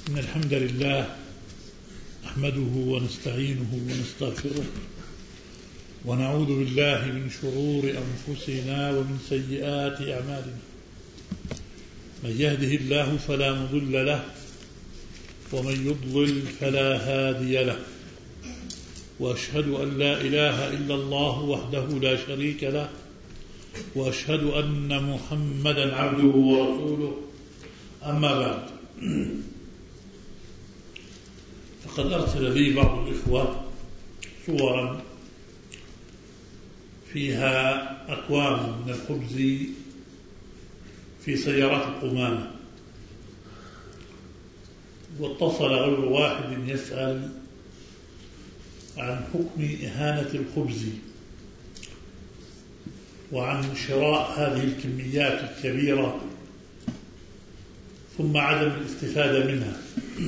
إن الحمد لله نحمده ونستعينه ونستغفره ونعوذ بالله من شرور أنفسنا ومن سيئات أعمالنا. من يهده الله فلا مضل له ومن يضلل فلا هادي له، وأشهد أن لا إله إلا الله وحده لا شريك له، وأشهد أن محمدا عبده ورسوله. أما بعد، فقد أرسل لي بعض الإخوة صورا فيها أكوام من الخبز في سيارات القمامة، واتصل غير واحد يسأل عن حكم إهانة الخبز وعن شراء هذه الكميات الكبيرة ثم عدم الاستفادة منها.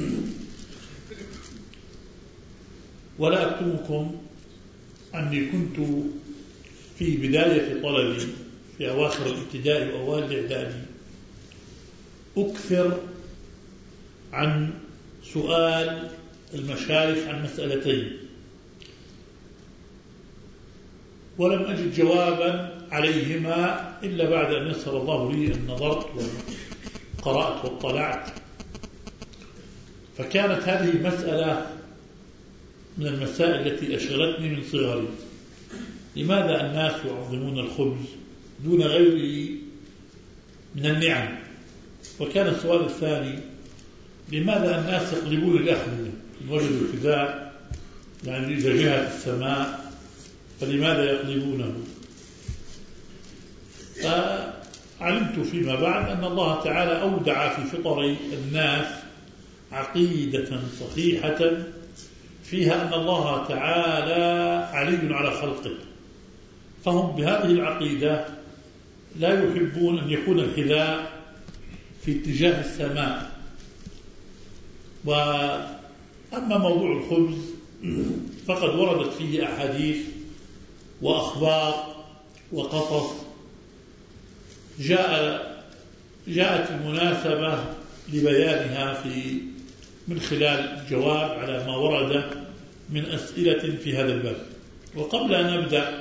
ولا أكتمكم أني كنت في بداية طلبي في أواخر الابتدائي وأوائل الإعدادي أكثر عن سؤال المشايخ عن مسألتين، ولم أجد جوابا عليهما إلا بعد أن يسر الله لي أن نظرت وقرأت واطلعت. فكانت هذه مسألة من المسائل التي أشغلتني من صغري: لماذا الناس يعظمون الخبز دون غيره من النعم؟ وكان السؤال الثاني: لماذا الناس يقلبون الأحذية إن وجدوا الحذاء، يعني إذا جهت السماء فلماذا يقلبونه؟ فعلمت فيما بعد أن الله تعالى أودع في فطر الناس عقيدة صحيحة فيها أن الله تعالى علي على خلقه، فهم بهذه العقيدة لا يحبون أن يكون الحذاء في اتجاه السماء. وأما موضوع الخبز فقد وردت فيه أحاديث وأخبار وقصص جاءت المناسبة لبيانها من خلال الجواب على ما ورد من أسئلة في هذا الباب. وقبل أن أبدأ،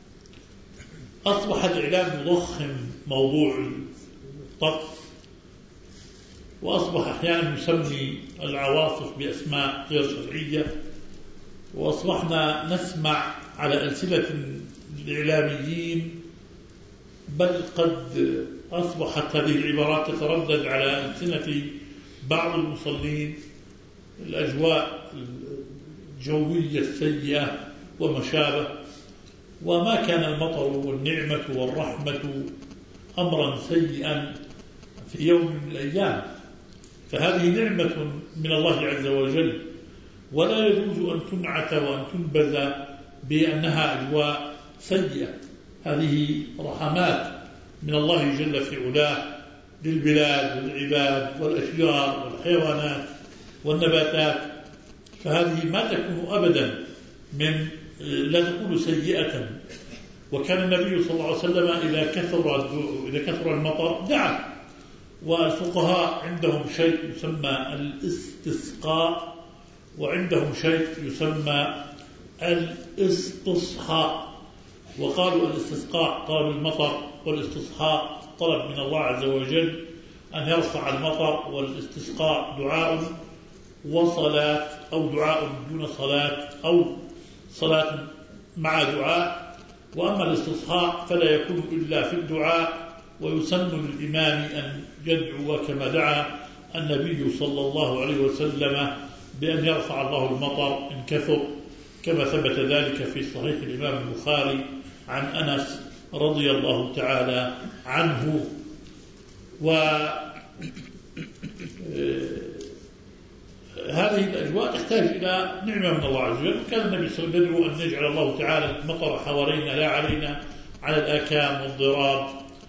أصبح الإعلام يضخم موضوع الطقس، وأصبح أحيانا يسمي العواصف بأسماء غير شرعية، وأصبحنا نسمع على ألسنة الإعلاميين، بل قد أصبحت هذه العبارات تتردد على ألسنة بعض المصلين: الأجواء الجوية السيئة وما شابه. وما كان المطر والنعمة والرحمة أمرا سيئا في يوم من الأيام، فهذه نعمة من الله عز وجل، ولا يجوز أن تنعت وأن تنبذ بأنها أجواء سيئة. هذه رحمات من الله جل في علاه للبلاد والعباد والأشجار والحيوانات والنباتات، فهذه ما تكون أبدا من لا تكون سيئة. وكان النبي صلى الله عليه وسلم إذا كثر المطر دعا، والفقهاء عندهم شيء يسمى الاستسقاء، وعندهم شيء يسمى الاستصحاء. وقالوا الاستسقاء طلب المطر، والاستصحاء طلب من الله عز وجل أن يرفع المطر، والاستسقاء دعاء وصلاة، أو دعاء دون صلاة، أو صلاة مع دعاء. وأما الاستصحاء فلا يكون إلا في الدعاء، ويسن للإمام أن يدعو كما دعا النبي صلى الله عليه وسلم بأن يرفع الله المطر إن كثر، كما ثبت ذلك في صحيح الإمام البخاري عن أنس رضي الله تعالى عنه. هذه الأجواء تحتاج إلى نعمة من الله عز وجل. كان النبي صلى الله عليه وسلم يدعو أن يجعل الله تعالى المطر حوالينا لا علينا، على الآكام والضراب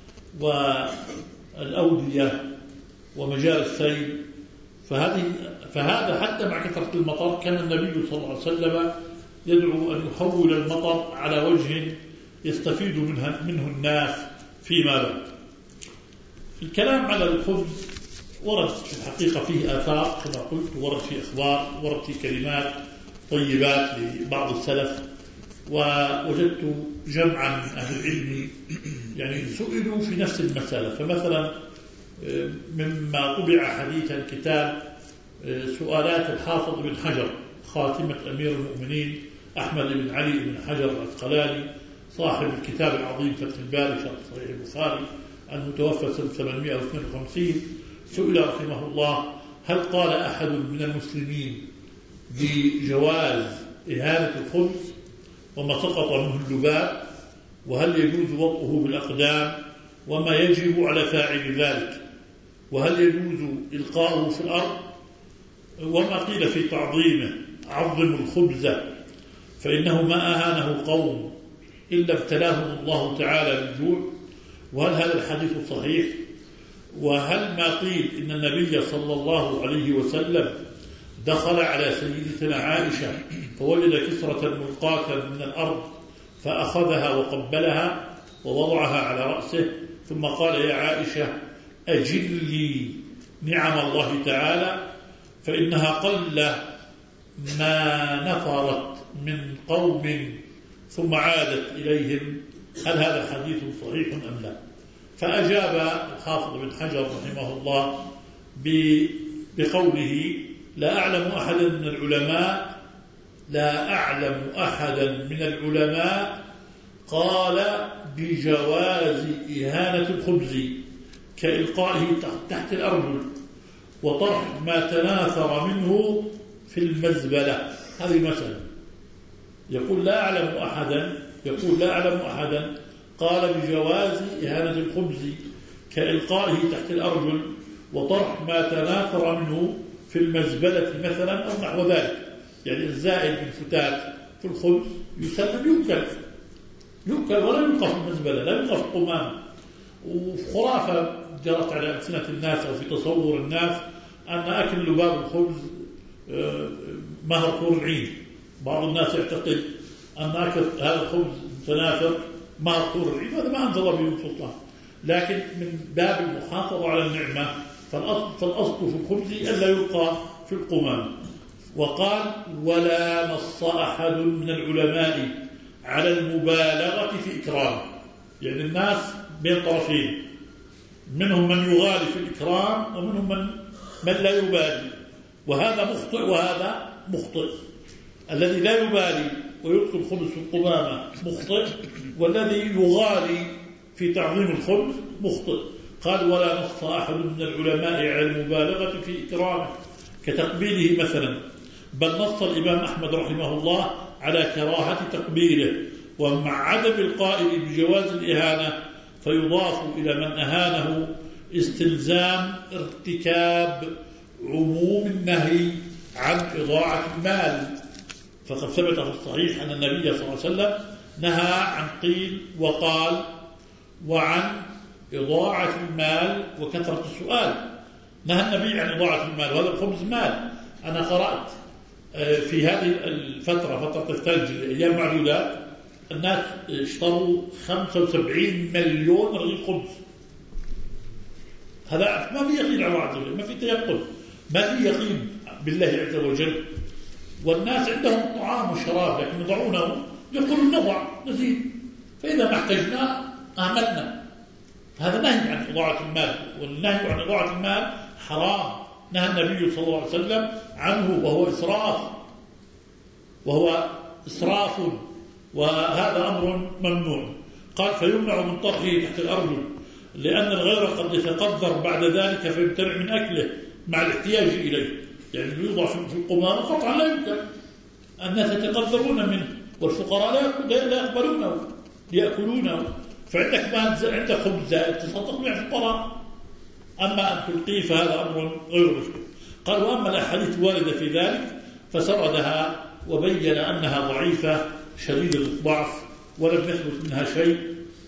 والأودية ومجال السيل. فهذا حتى مع كثرة المطر كان النبي صلى الله عليه وسلم يدعو أن يحول المطر على وجه يستفيد منه الناس فيما بعد. الكلام على الخبز ورد في الحقيقة فيه آثار كما قلت، ورد فيه أخبار، ورد فيه كلمات طيبات لبعض السلف. ووجدت جمعا من أهل العلم يعني سئلوا في نفس المسألة. فمثلا مما طبع حديثا كتاب سؤالات الحافظ بن حجر خاتمة أمير المؤمنين أحمد بن علي بن حجر العسقلاني صاحب الكتاب العظيم فتح الباري شرح صحيح البخاري المتوفى سنة 852. سئل رحمه الله: هل قال أحد من المسلمين بجواز إهانة الخبز وما سقط منه اللباب، وهل يجوز وطئه بالأقدام، وما يجب على فاعل ذلك، وهل يجوز إلقاؤه في الأرض، وما قيل في تعظيمه: عظم الخبز فإنه ما أهانه قوم إلا ابتلاهم الله تعالى بالجوع، وهل هذا الحديث صحيح، وهل ما قيل إن النبي صلى الله عليه وسلم دخل على سيدتنا عائشة فوجد كسرة ملقاة من الأرض فأخذها وقبلها ووضعها على رأسه ثم قال: يا عائشة أجلي نعم الله تعالى فإنها قل ما نفرت من قوم ثم عادت إليهم، هل هذا الحديث صحيح أم لا؟ فأجاب الحافظ بن حجر رحمه الله بقوله: لا أعلم أحدا من العلماء قال بجواز إهانة الخبز كإلقائه تحت الأرجل وطرح ما تناثر منه في المزبلة. هذه مسألة. يقول لا أعلم أحدا قال بجواز إهانة الخبز كإلقائه تحت الأرجل وطرح ما تناثر منه في المزبلة مثلا أو نحو ذلك. يعني الزائد من فتات في الخبز يسلم يؤكل ولا يلقى في المزبلة، لا يلقى في القمامة. وخرافة جرت على ألسنة الناس أو في تصور الناس أن أكل لباب الخبز مهر حور العين. بعض الناس يعتقد أن أكل هذا الخبز متناثر مهر حور العين، هذا ما أنزل به سلطان، لكن من باب المحافظة على النعمة فالأصل في الخبز ألا يلقى في القمامة. وقال: ولا نص أحد من العلماء على المبالغة في إكرامه. يعني الناس بين طرفين، منهم من يغالي في الإكرام ومنهم من لا يبالي، وهذا مخطئ وهذا مخطئ. الذي لا يبالي ويلقي الخبز في القمامة مخطئ، والذي يغالي في تعظيم الخبز مخطئ. قال: ولا نص أحد من العلماء على المبالغة في إكرامه كتقبيله مثلا، بل نص الإمام أحمد رحمه الله على كراهة تقبيله. ومع عدم القائل بجواز الإهانة فيضاف إلى من أهانه استلزام ارتكاب عموم النهي عن إضاعة المال، فقد ثبت في الصحيح أن النبي صلى الله عليه وسلم نهى عن قيل وقال وعن إضاعة المال وكثرة السؤال. نهى النبي عن إضاعة المال، وهذا الخبز مال. أنا قرأت في هذه الفترة، فترة الثلج، أيام معدودات، الناس اشتروا 75 مليون رغيف خبز. هذا ما في يقين على الله عز وجل، ما في تيقن، ما في يقين بالله عز وجل. والناس عندهم طعام وشراب لكن يضعونه، يقولون نضع نزيد، فإذا ما احتجنا أهملنا. هذا نهي عن إضاعة المال، والنهي عن إضاعة المال حرام، نهى النبي صلى الله عليه وسلم عنه، وهو إسراف، وهذا أمر ممنوع. قال: فيمنع من طرحه تحت الأرجل، لأن الغير قد يتقدر بعد ذلك فيمتنع من أكله مع الاحتياج إليه. يعني يوضع في القمامة قطعا لا يمكن، الناس يتقدرون منه والفقراء لا يقبلونه ليأكلونه. فعندك مال، عندك خبز زائد تصدق مع الفقراء، أما أن تلقيه فهذا أمر غير مشكل. قال: وأما الأحاديث الواردة في ذلك فسردها وبين أنها ضعيفة شديدة الضعف ولم يثبت منها شيء،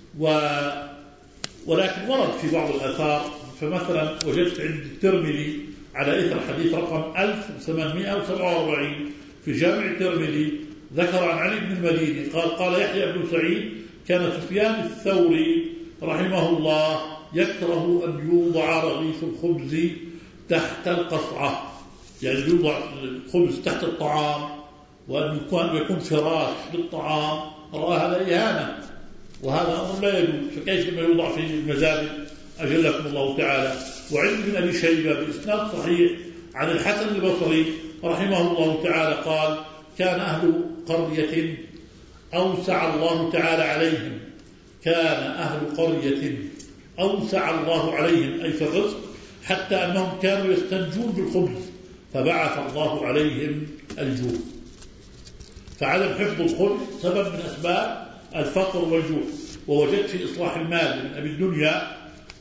ولكن ورد في بعض الآثار. فمثلا وجدت عند الترمذي على إثر حديث رقم 1847 في جامع الترمذي، ذكر عن علي بن المديني قال يحيى بن سعيد: كان سفيان الثوري رحمه الله يكره أن يوضع رغيف الخبز تحت القصعة، يعني يوضع الخبز تحت الطعام وأن يكون فراش للطعام، رأى هذا إهانة وهذا أمر لا يجوز، فكيف ما يوضع في المزابل أجلكم الله تعالى. وعند ابن أبي شيبة بإسناد صحيح عن الحسن البصري رحمه الله تعالى قال: كان أهل قرية أوسع الله تعالى عليهم، كان أهل قرية أوسع الله عليهم أي في الرزق، حتى أنهم كانوا يستنجون بالخبز فبعث الله عليهم الجوع. فعدم حفظ الخبز سبب من أسباب الفقر والجوع. ووجدت في إصلاح المال من أبي الدنيا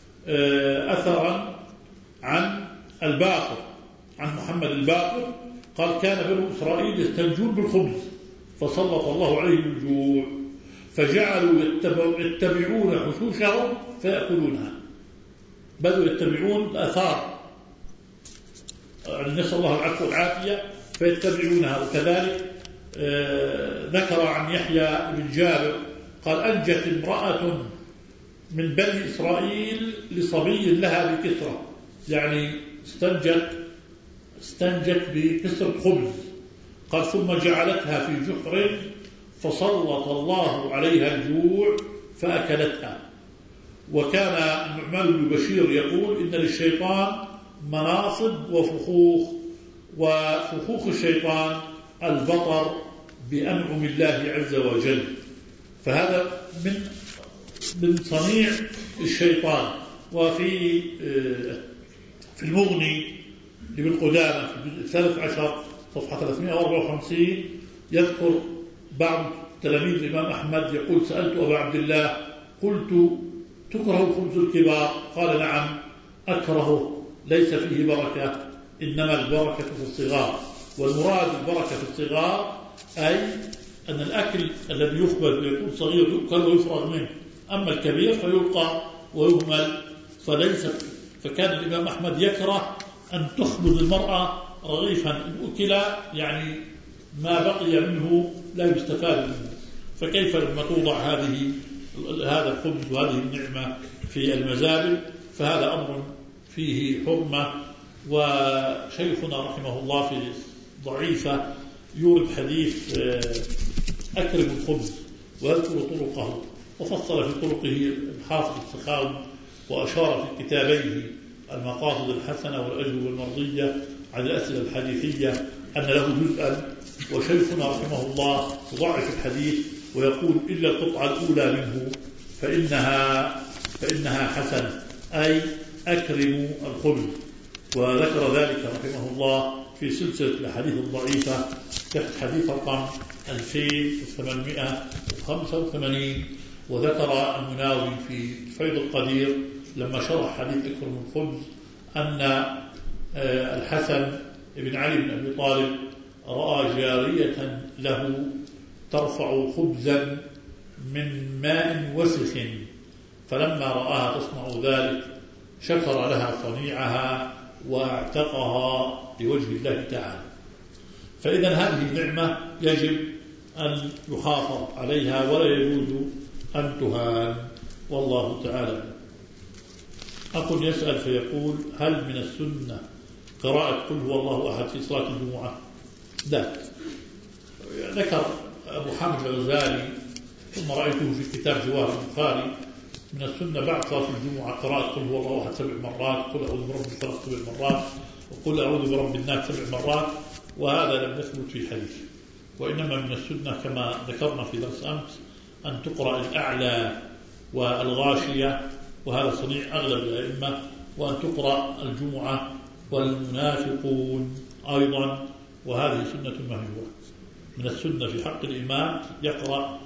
أثرا عن الباقر، عن محمد الباقر قال: كان بنو إسرائيل يستنجون بالخبز فسلط الله عليهم الجوع فجعلوا يتبعون حشوشهم فيأكلونها، بدوا يتبعون الآثار، نسأل الله العفو والعافية، فيتبعونها. وكذلك ذكر عن يحيى بن جابر قال: أنجت امرأة من بني إسرائيل لصبي لها بكسرة، يعني استنجت بكسر خبز، قال: ثم جعلتها في جحر فسلط الله عليها الجوع فأكلتها. وكان النعمان بن بشير يقول: إن للشيطان مناصب وفخوخ، وفخوخ الشيطان البطر بأنعم الله عز وجل، فهذا من صنيع الشيطان. وفي المغني لابن قدامة في الجزء 13 صفحة 354 يذكر بعض تلاميذ الإمام أحمد يقول: سألت أبا عبد الله قلت: تكره خبز الكبار؟ قال: نعم أكرهه، ليس فيه بركة، إنما البركة في الصغار. والمراد البركة في الصغار أي أن الأكل الذي يخبز ويكون صغير يؤكل ويفرغ منه، أما الكبير فيلقى ويهمل. فكان الإمام أحمد يكره أن تخبز المرأة رغيفا إن أكل يعني ما بقي منه لا يستفاد منه، فكيف لما توضع هذا الخبز وهذه النعمة في المزابل؟ فهذا أمر فيه حرمة. وشيخنا رحمه الله في ضعيفة يورد حديث أكرم الخبز ويذكر طرقه، وفصل في طرقه الحافظ السخاوي، وأشار في كتابيه المقاصد الحسنة والأجر والمرضية على الأسئلة الحديثية أن له جزءا. وشيخنا رحمه الله يضعف الحديث ويقول: إلا القطعة الأولى منه فإنها حسنة، أي أكرم الخبز. وذكر ذلك رحمه الله في سلسلة الأحاديث الضعيفة تحت حديث رقم 2885. وذكر المناوي في فيض القدير لما شرح حديث أكرم الخبز أن الحسن بن علي بن أبي طالب رأى جارية له ترفع خبزا من ماء وسخ، فلما رآها تصنع ذلك شكر لها صنيعها واعتقها لوجه الله تعالى. فإذا هذه النعمة يجب أن يحافظ عليها ولا يجوز أن تهان، والله تعالى. أخ يسأل فيقول: هل من السنة قراءة قل هو الله أحد في صلاة الجمعة؟ لا. ذكر أبو حامد الغزالي ثم رأيته في كتاب جواهر البخاري: من السنة بعد صلاة الجمعة قراءة قل هو الله أحد 7 مرات، قل أعوذ برب الفلق 7 مرات، وقل أعوذ برب الناس 7 مرات، وهذا لم يثبت في حديث. وإنما من السنة كما ذكرنا في درس أمس أن تقرأ الأعلى والغاشية، وهذا صنيع أغلب الأئمة، وأن تقرأ الجمعة والمنافقون أيضا، وهذه سنة مهجورة. من السنة في حق الإمام يقرأ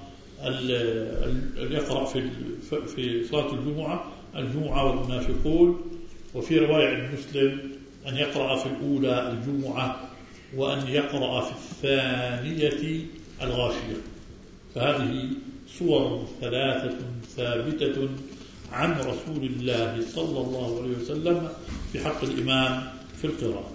في صلاة الجمعة والمنافقون. وفي رواية عند مسلم أن يقرأ في الأولى الجمعة وأن يقرأ في الثانية الغاشية. فهذه صور 3 ثابتة عن رسول الله صلى الله عليه وسلم في حق الإمام في القراءة.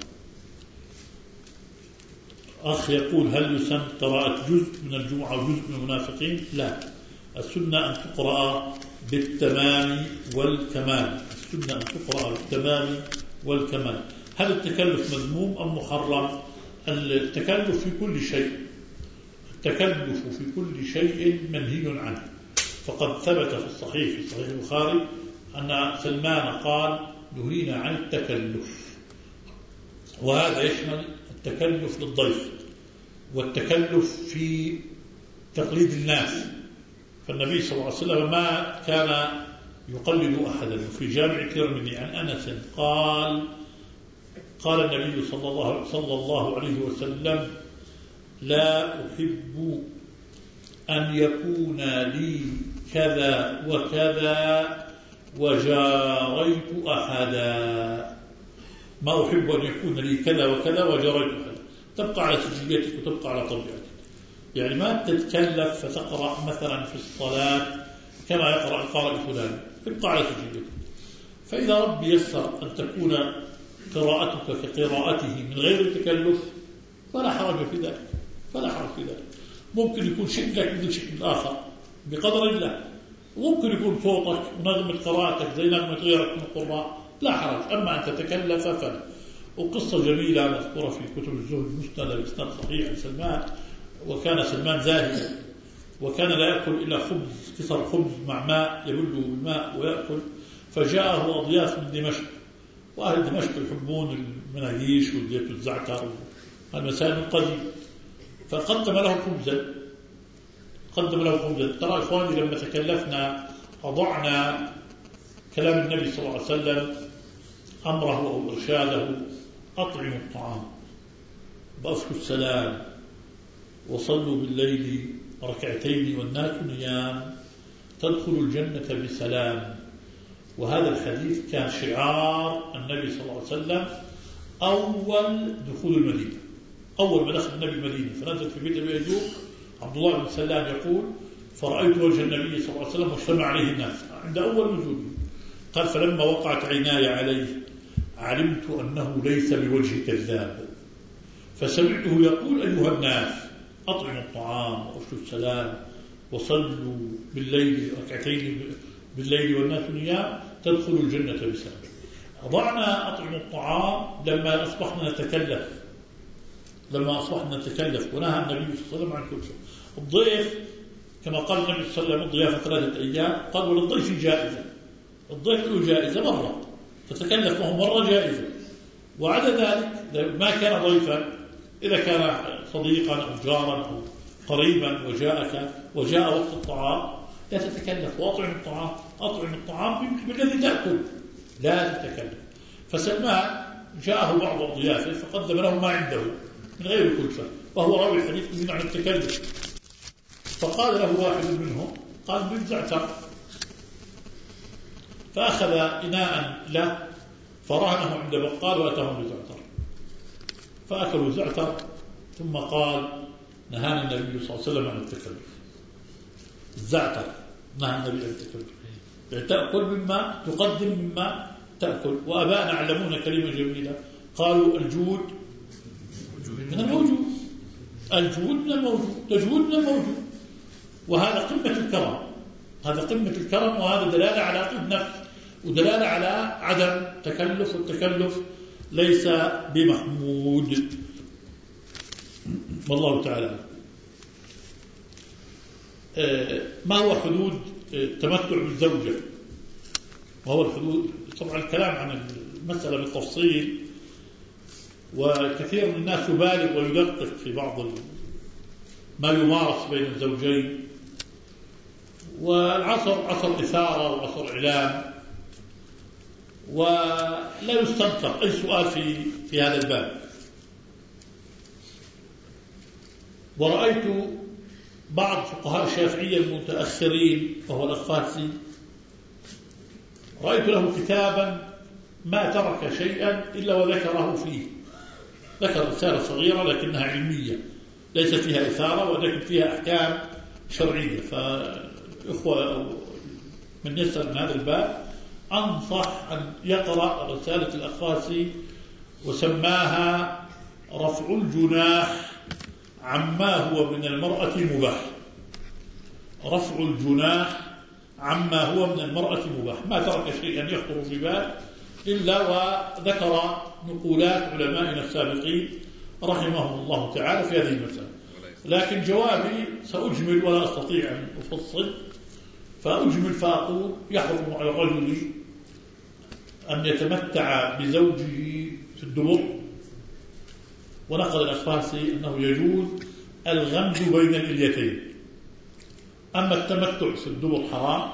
أخ يقول: هل يسن قراءة جزء من الجمعة وجزء من المنافقين؟ لا، السنة أن تقرأ بالتمام والكمال، السنة أن تقرأ بالتمام والكمال. هل التكلف مذموم أم محرم؟ التكلف في كل شيء، التكلف في كل شيء منهي عنه. فقد ثبت في الصحيح في صحيح البخاري أن سلمان قال نهينا عن التكلف، وهذا يشمل التكلف للضيف والتكلف في تقليد الناس. فالنبي صلى الله عليه وسلم ما كان يقلد أحدا. وفي جامع الترمذي عن أنس قال النبي صلى الله عليه وسلم لا أحب أن يكون لي كذا وكذا وجاريت أحدا. ما أحب أن يكون لي كذا وكذا وجاريت أحدا، تبقى على سجيتك وتبقى على طبيعتك. يعني ما تتكلف فتقرأ مثلا في الصلاة كما يقرأ القارئ فلان، تبقى على سجيتك. فإذا ربي يسر أن تكون قراءتك كقراءته من غير تكلف فلا حرج في ذلك، فلا حرج في ذلك. ممكن يكون شكلك مثل شكل آخر بقدر الله، وممكن يكون صوتك ونغمة قراءتك زي نغمة غيرك من القراء، لا حرج. أما أن تتكلف فلا. وقصة جميلة مذكورة في كتب الزهد مسندة بإسناد صحيح عن سلمان. وكان سلمان زاهدا وكان لا يأكل إلا خبز، كسر خبز مع ماء يبله بالماء ويأكل. فجاءه أضياف من دمشق، وأهل دمشق يحبون المناهيش والزيت والزعتر والمسائل القديمة، فقدم له خبزا. ترى إخواني لما تكلفنا أضعنا كلام النبي صلى الله عليه وسلم، أمره أو إرشاده أطعموا الطعام وأفشوا السلام وصلوا بالليل ركعتين والناس نيام تدخلوا الجنة بسلام. وهذا الحديث كان شعار النبي صلى الله عليه وسلم أول دخول المدينة. أول ما دخل النبي المدينة فنزل في بيت أبي أيوب، عبد الله بن سلام يقول فرأيت وجه النبي صلى الله عليه وسلم واجتمع عليه الناس عند أول نزوله. قال فلما وقعت عيناي عليه علمت أنه ليس بوجه كذاب، فسمعته يقول أيها الناس أطعموا الطعام وأفشوا السلام وصلوا بالليل ركعتين بالليل والناس نيام تدخلوا الجنة بسلام. أضعنا أطعموا الطعام لما أصبحنا نتكلف، ونهى النبي صلى الله عليه وسلم عن كل شيء. الضيف كما قال النبي صلى الله عليه وسلم الضيافة 3 أيام، قال وللضيف جائزة. الضيف له جائزة مرة فتكلف له مرة جائزة، وعلى ذلك ما كان ضيفا إذا كان صديقا أو جارا أو قريبا وجاء وقت الطعام لا تتكلف. أطعم الطعام بالذي تأكل، لا تتكلف. فسلمان جاءه بعض الضيافة فقدم له ما عنده من غير كلفة، وهو راوي الحديث من عن التكلف. فقال له واحد منهم قال بالزعتر، فأخذ إناء له فرهنه عند بقال وأتاهم بزعتر، فأكلوا زعتر. ثم قال نهانا النبي صلى الله عليه وسلم عن التكلف. الزعتر نهى النبي عن التكلف، يعني تأكل مما تقدم مما تأكل. وأبانا علمونا كلمة جميلة، قالوا الجود من الموجود، الجود من الموجود، تجود من الموجود. وهذا قمة الكرم، هذا قمة الكرم، وهذا دلالة على طيب نفس ودلالة على عدم تكلف، والتكلف ليس بمحمود. والله تعالى. ما هو حدود التمتع بالزوجة؟ وهو الحدود طبعا الكلام عن المسألة بالتفصيل، وكثير من الناس يبالغ ويدقق في بعض ما يمارس بين الزوجين. والعصر عصر إثارة وعصر إعلام، ولا يستنكر أي سؤال في هذا الباب. ورأيت بعض فقهاء الشافعية المتأخرين وهو الأخفاسي، رأيت له كتابا ما ترك شيئا إلا وذكره فيه. ذكر رسالة صغيرة لكنها علمية ليس فيها إثارة ولكن فيها أحكام شرعية. فإخوة من يسأل من هذا الباب أنصح أن يقرأ رسالة الأخفاسي، وسماها رفع الجناح عما هو من المرأة مباح. رفع الجناح عما هو من المرأة مباح، ما ترك شيئا يخطر في بال إلا وذكر نقولات علمائنا السابقين رحمهم الله تعالى في هذه المسألة. لكن جوابي سأجمل ولا أستطيع أن أفصل، فأجمل فأقول يحرم على الرجل أن يتمتع بزوجه في الدبر، ونقل الأخفاسي أنه يجوز الغمز بين الإليتين. أما التمتع في الدبر حرام،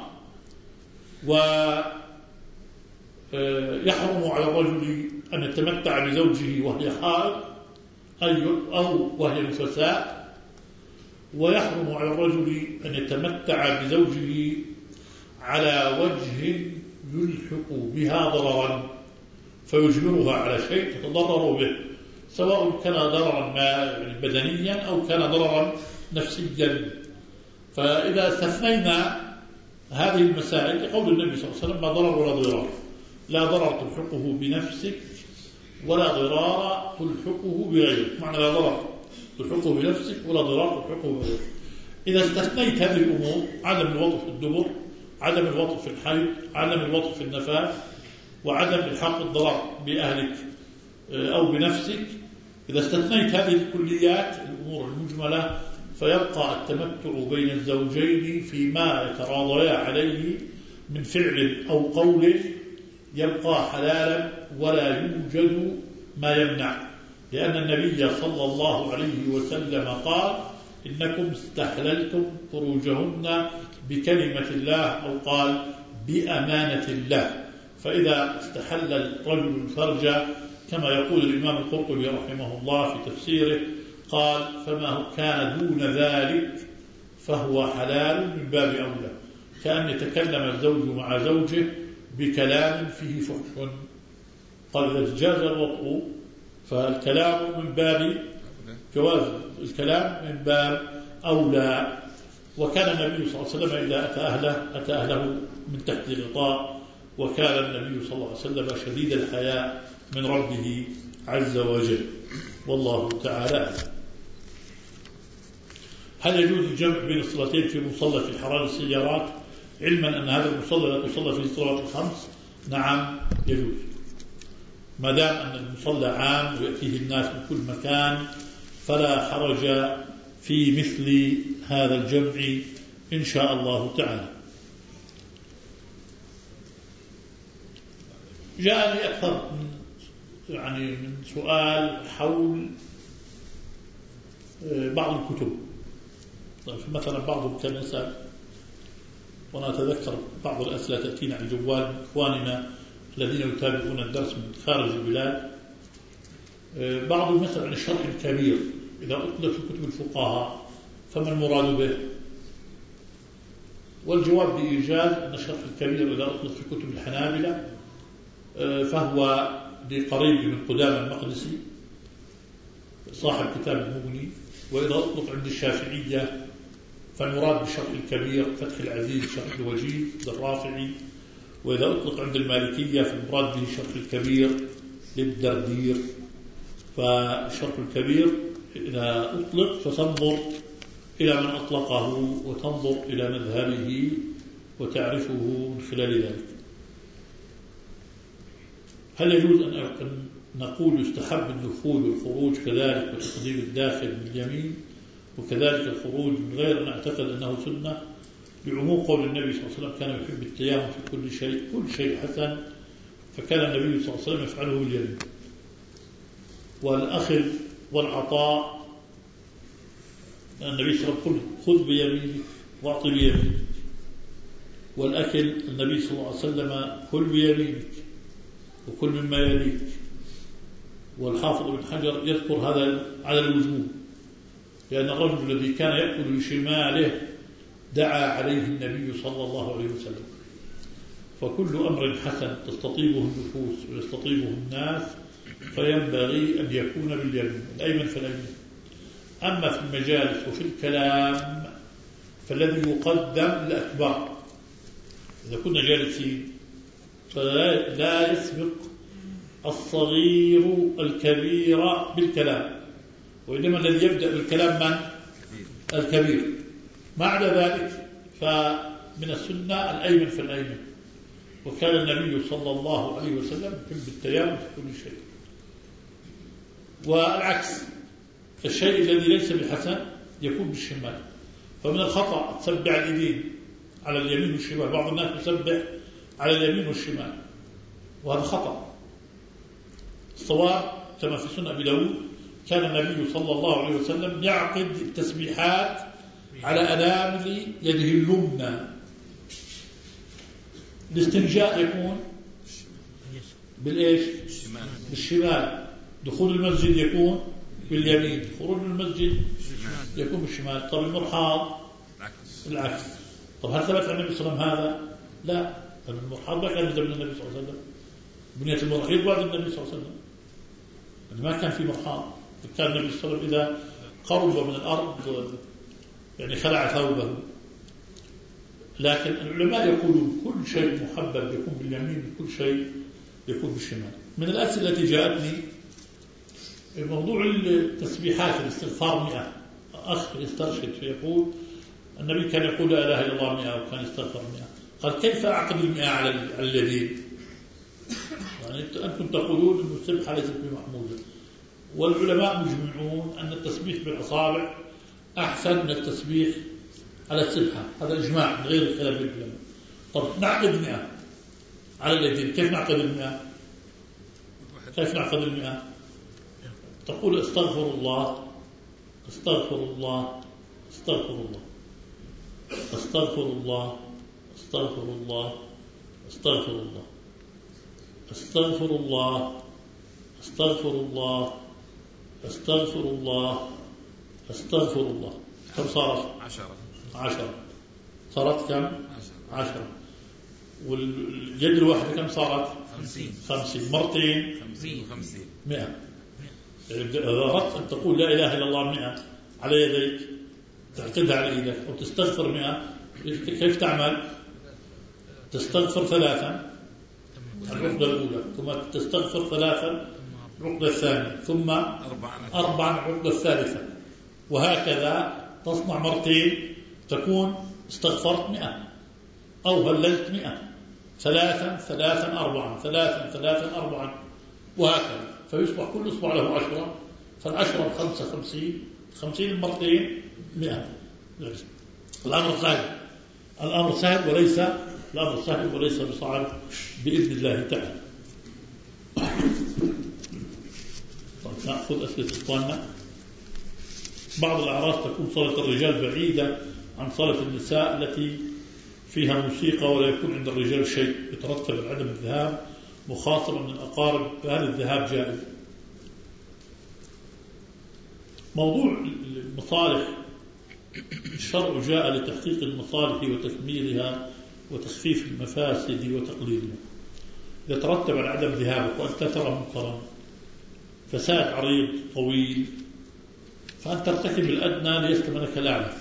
ويحرم على الرجل أن يتمتع بزوجه وهي حائض أو وهي نفساء، ويحرم على الرجل أن يتمتع بزوجه على وجه يلحق بها ضررا فيجبرها على شيء تتضرر به، سواء كان ضررا بدنيا أو كان ضررا نفسيا. فإذا استثنينا هذه المسائل لقول النبي صلى الله عليه وسلم: لا ضرر ولا ضرار، لا ضرر تلحقه بنفسك ولا ضرار تلحقه بغيرك. معنى لا ضرر تلحقه بنفسك ولا ضرار تلحقه بغيرك. إذا استثنيت هذه الأمور: عدم الوطء في الدبر، عدم الوطء في الحيض، عدم الوطء في النفاس، وعدم إلحاق الضرر بأهلك أو بنفسك، إذا استثنيت هذه الكليات الأمور المجملة، فيبقى التمتع بين الزوجين فيما يتراضيا عليه من فعل أو قول يبقى حلالا ولا يوجد ما يمنع، لأن النبي صلى الله عليه وسلم قال: إنكم استحللتم فروجهن بكلمة الله، أو قال بأمانة الله. فإذا استحل الرجل الفرج كما يقول الإمام القرطبي رحمه الله في تفسيره، قال: فما كان دون ذلك فهو حلال من باب أولى، كأن يتكلم الزوج مع زوجه بكلام فيه فحش. قال: إذا جاز الوطء فالكلام من باب جواز، الكلام من باب أولى. وكان النبي صلى الله عليه وسلم إذا أتى أهله من تحت الغطاء، وكان النبي صلى الله عليه وسلم شديد الحياء من ربه عز وجل، والله تعالى. هل يجوز الجمع بين الصلاتين في مصلى في حرام السيارات، علما أن هذا المصلى لا تصلى فيه الصلوات الخمس؟ نعم يجوز، ما دام أن المصلى عام ويأتيه الناس من كل مكان، فلا حرج في مثل هذا الجمع إن شاء الله تعالى. جاءني أكثر من سؤال حول بعض الكتب. مثلا بعضهم كان يسأل، وأنا أتذكر بعض الأسئلة تأتينا على الجوال من إخواننا الذين يتابعون الدرس من خارج البلاد. بعضهم يسأل عن الشرح الكبير، إذا أطلق في كتب الفقهاء فما المراد به؟ والجواب بإيجاز أن الشرح الكبير إذا أطلق في كتب الحنابلة فهو لقريب من قدامى المقدسي صاحب كتاب المغني، وإذا أطلق عند الشافعية فالمراد بالشرح الكبير فتح العزيز شرح الوجيز للرافعي، وإذا أطلق عند المالكية فالمراد به الشرح الكبير للدردير. فالشرح الكبير إذا أطلق فتنظر إلى من أطلقه وتنظر إلى مذهبه وتعرفه من خلال ذلك. هل يجوز أن نقول يستحب الدخول والخروج كذلك وتقديم الداخل من اليمين وكذلك الخروج من غير أن أعتقد أنه سنة، بعموم قول النبي صلى الله عليه وسلم: كان يحب التيامن في كل شيء حسن، فكان النبي صلى الله عليه وسلم يفعله باليمين. والأخذ والعطاء النبي صلى الله عليه وسلم: خذ بيمينك واعطي بيمينك. والأكل النبي صلى الله عليه وسلم: كل بيمينك وكل مما يليك. والحافظ ابن حجر يذكر هذا على الوجوب، لأن الرجل الذي كان يأكل بشماله دعا عليه النبي صلى الله عليه وسلم. فكل أمر حسن تستطيبه النفوس ويستطيبه الناس فينبغي أن يكون باليمين، الأيمن فالأيمن. أما في المجالس وفي الكلام فالذي يقدم الأكبر. إذا كنا جالسين فلا يسبق الصغير الكبير بالكلام، وإنما الذي يبدأ بالكلام من؟ الكبير. ما عدا ذلك فمن السنة الأيمن فالأيمن. وكان النبي صلى الله عليه وسلم يحب التيامن في كل شيء. والعكس، الشيء الذي ليس بحسن يكون بالشمال. فمن الخطأ تسبح اليدين على اليمين والشمال. بعض الناس يسبح على اليمين والشمال، وهذا خطأ. الصواب كما في سنة أبي داود كان النبي صلى الله عليه وسلم يعقد التسبيحات على أنامل يده اليمنى. الاستنجاء يكون بالإيش؟ بالشمال. دخول المسجد يكون باليمين، خروج من المسجد يكون بالشمال. طب المرحاض العكس. طب هل ثبت عن النبي صلى الله عليه وسلم هذا؟ لا، المرحاض ما كان من زمن النبي صلى الله عليه وسلم. بنية المرحيض بعد النبي صلى الله عليه وسلم ما كان في مرحاض. كان النبي صلى الله عليه وسلم إذا قرب من الأرض يعني خلع ثوبه. لكن العلماء يقولون كل شيء محبب يكون باليمين، كل شيء يكون بالشمال. من الأسئلة التي جاءتني موضوع التسبيحات، الاستغفار 100. أخ يسترشد فيقول النبي كان يقول لا إله إلا الله 100 وكان يستغفر 100. قال كيف أعقد 100 على اليدين؟ يعني أنتم تقولون أن السبحة ليست بمحمودة، والعلماء مجمعون أن التسبيح بالأصابع أحسن من التسبيح على السبحة. هذا إجماع من غير الخلاف العلماء. طب نعقد 100 على اليدين، كيف نعقد 100؟ كيف نعقد 100؟ تقول استغفر الله استغفر الله استغفر الله استغفر الله استغفر الله استغفر الله استغفر الله استغفر الله استغفر الله استغفر الله. كم صارت؟ 10. صارت كم؟ 10. واليد الواحدة كم صارت؟ 50. مرتين 100. إذا أردت أن تقول لا إله إلا الله 100 على يديك، تعقدها على يدك، أو تستغفر 100، كيف تعمل؟ تستغفر 3 العقدة الأولى، ثم تستغفر 3 العقدة الثانية، ثم 4 العقدة الثالثة، وهكذا تصنع مرتين تكون استغفرت 100 أو هللت 100. 3 3 4 3 3 4 وهكذا، فيصبح كل إصبع له 10. فالعشرة ب5 50 50 المرتين 100. الأمر سهل. الأمر سهل وليس بصعب بإذن الله تعالى. نأخذ أسئلة إخواننا. بعض الأعراس تكون صلاة الرجال بعيدة عن صلاة النساء التي فيها موسيقى ولا يكون عند الرجال شيء، يترتب على عدم الذهاب مخاطبة من الأقارب، فهل الذهاب جائز؟ موضوع المصالح، الشرع جاء لتحقيق المصالح وتكميلها وتخفيف المفاسد وتقليلها. إذا ترتب على عدم ذهابك وأنت ترى منكرا، فساد عريض طويل، فأن ترتكب الأدنى ليستملك الأعلى.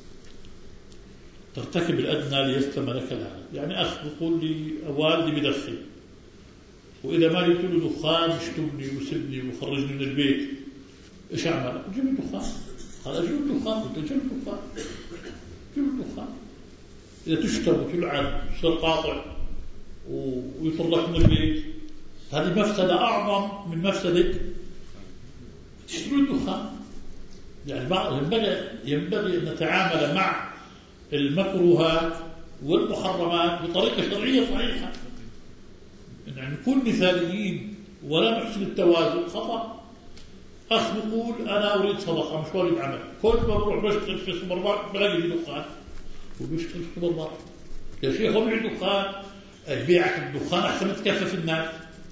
ترتكب الأدنى ليستملك الأعلى. يعني أخ يقول لي والدي بدخن، وإذا ما جبت له دخان يشتمني ويسبني ويخرجني من البيت، إيش أعمل؟ أجيب الدخان. قال أجيب الدخان. قلت أجيب الدخان. جيب الدخان. إذا تشتم وتلعن وتصير قاطع ويطردك من البيت، هذه مفسدة أعظم من مفسدة تشتري الدخان. يعني ينبغي أن نتعامل مع المكروهات والمحرمات بطريقة شرعية صحيحة. يعني نكون مثاليين ولا نحسن التوازن. خطأ. أخ يقول أنا أريد صدقة مش أريد عمل، كل ما بروح بشتغل في السوبر ماركت بلاقي دخان، وبيشتغل في السوبر ماركت. يا شيخ هو بيع دخان، بيعك الدخان أحسن تكفف الناس.